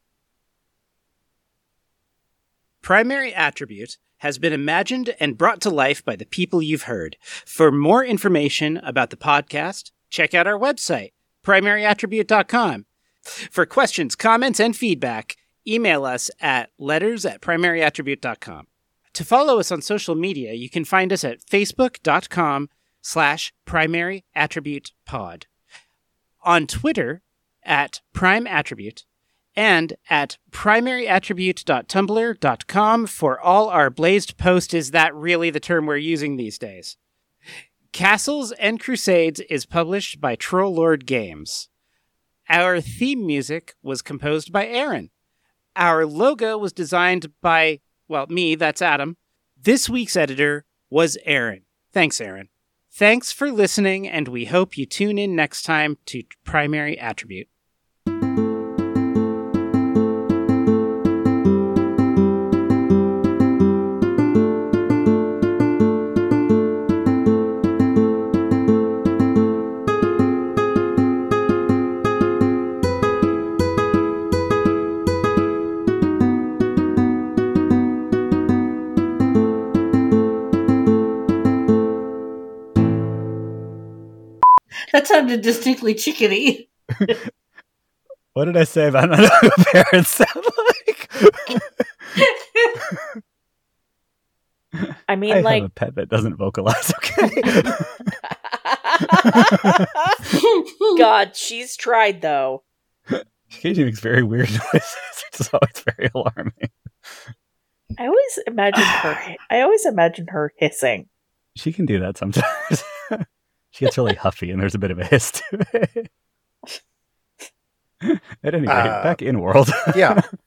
Primary Attribute has been imagined and brought to life by the people you've heard. For more information about the podcast, check out our website, primary attribute dot com. For questions, comments, and feedback, email us at letters at primary attribute dot com. To follow us on social media, you can find us at facebook.com slash primary attribute pod. On Twitter at prime attribute, and at primary attribute dot tumblr dot com for all our blazed post. Is that really the term we're using these days? Castles and Crusades is published by Troll Lord Games. Our theme music was composed by Aaron. Our logo was designed by, well, me, that's Adam. This week's editor was Aaron. Thanks, Aaron. Thanks for listening, and we hope you tune in next time to Primary Attribute. That sounded distinctly chickeny. What did I say about not knowing what parents sound like? I mean, I like, have a pet that doesn't vocalize, okay? God, she's tried though. She occasionally makes very weird noises, which is always very alarming. I always imagined her. I always imagined her hissing. She can do that sometimes. She gets really huffy, and there's a bit of a hiss to it. At any rate, Uh, back in world. Yeah.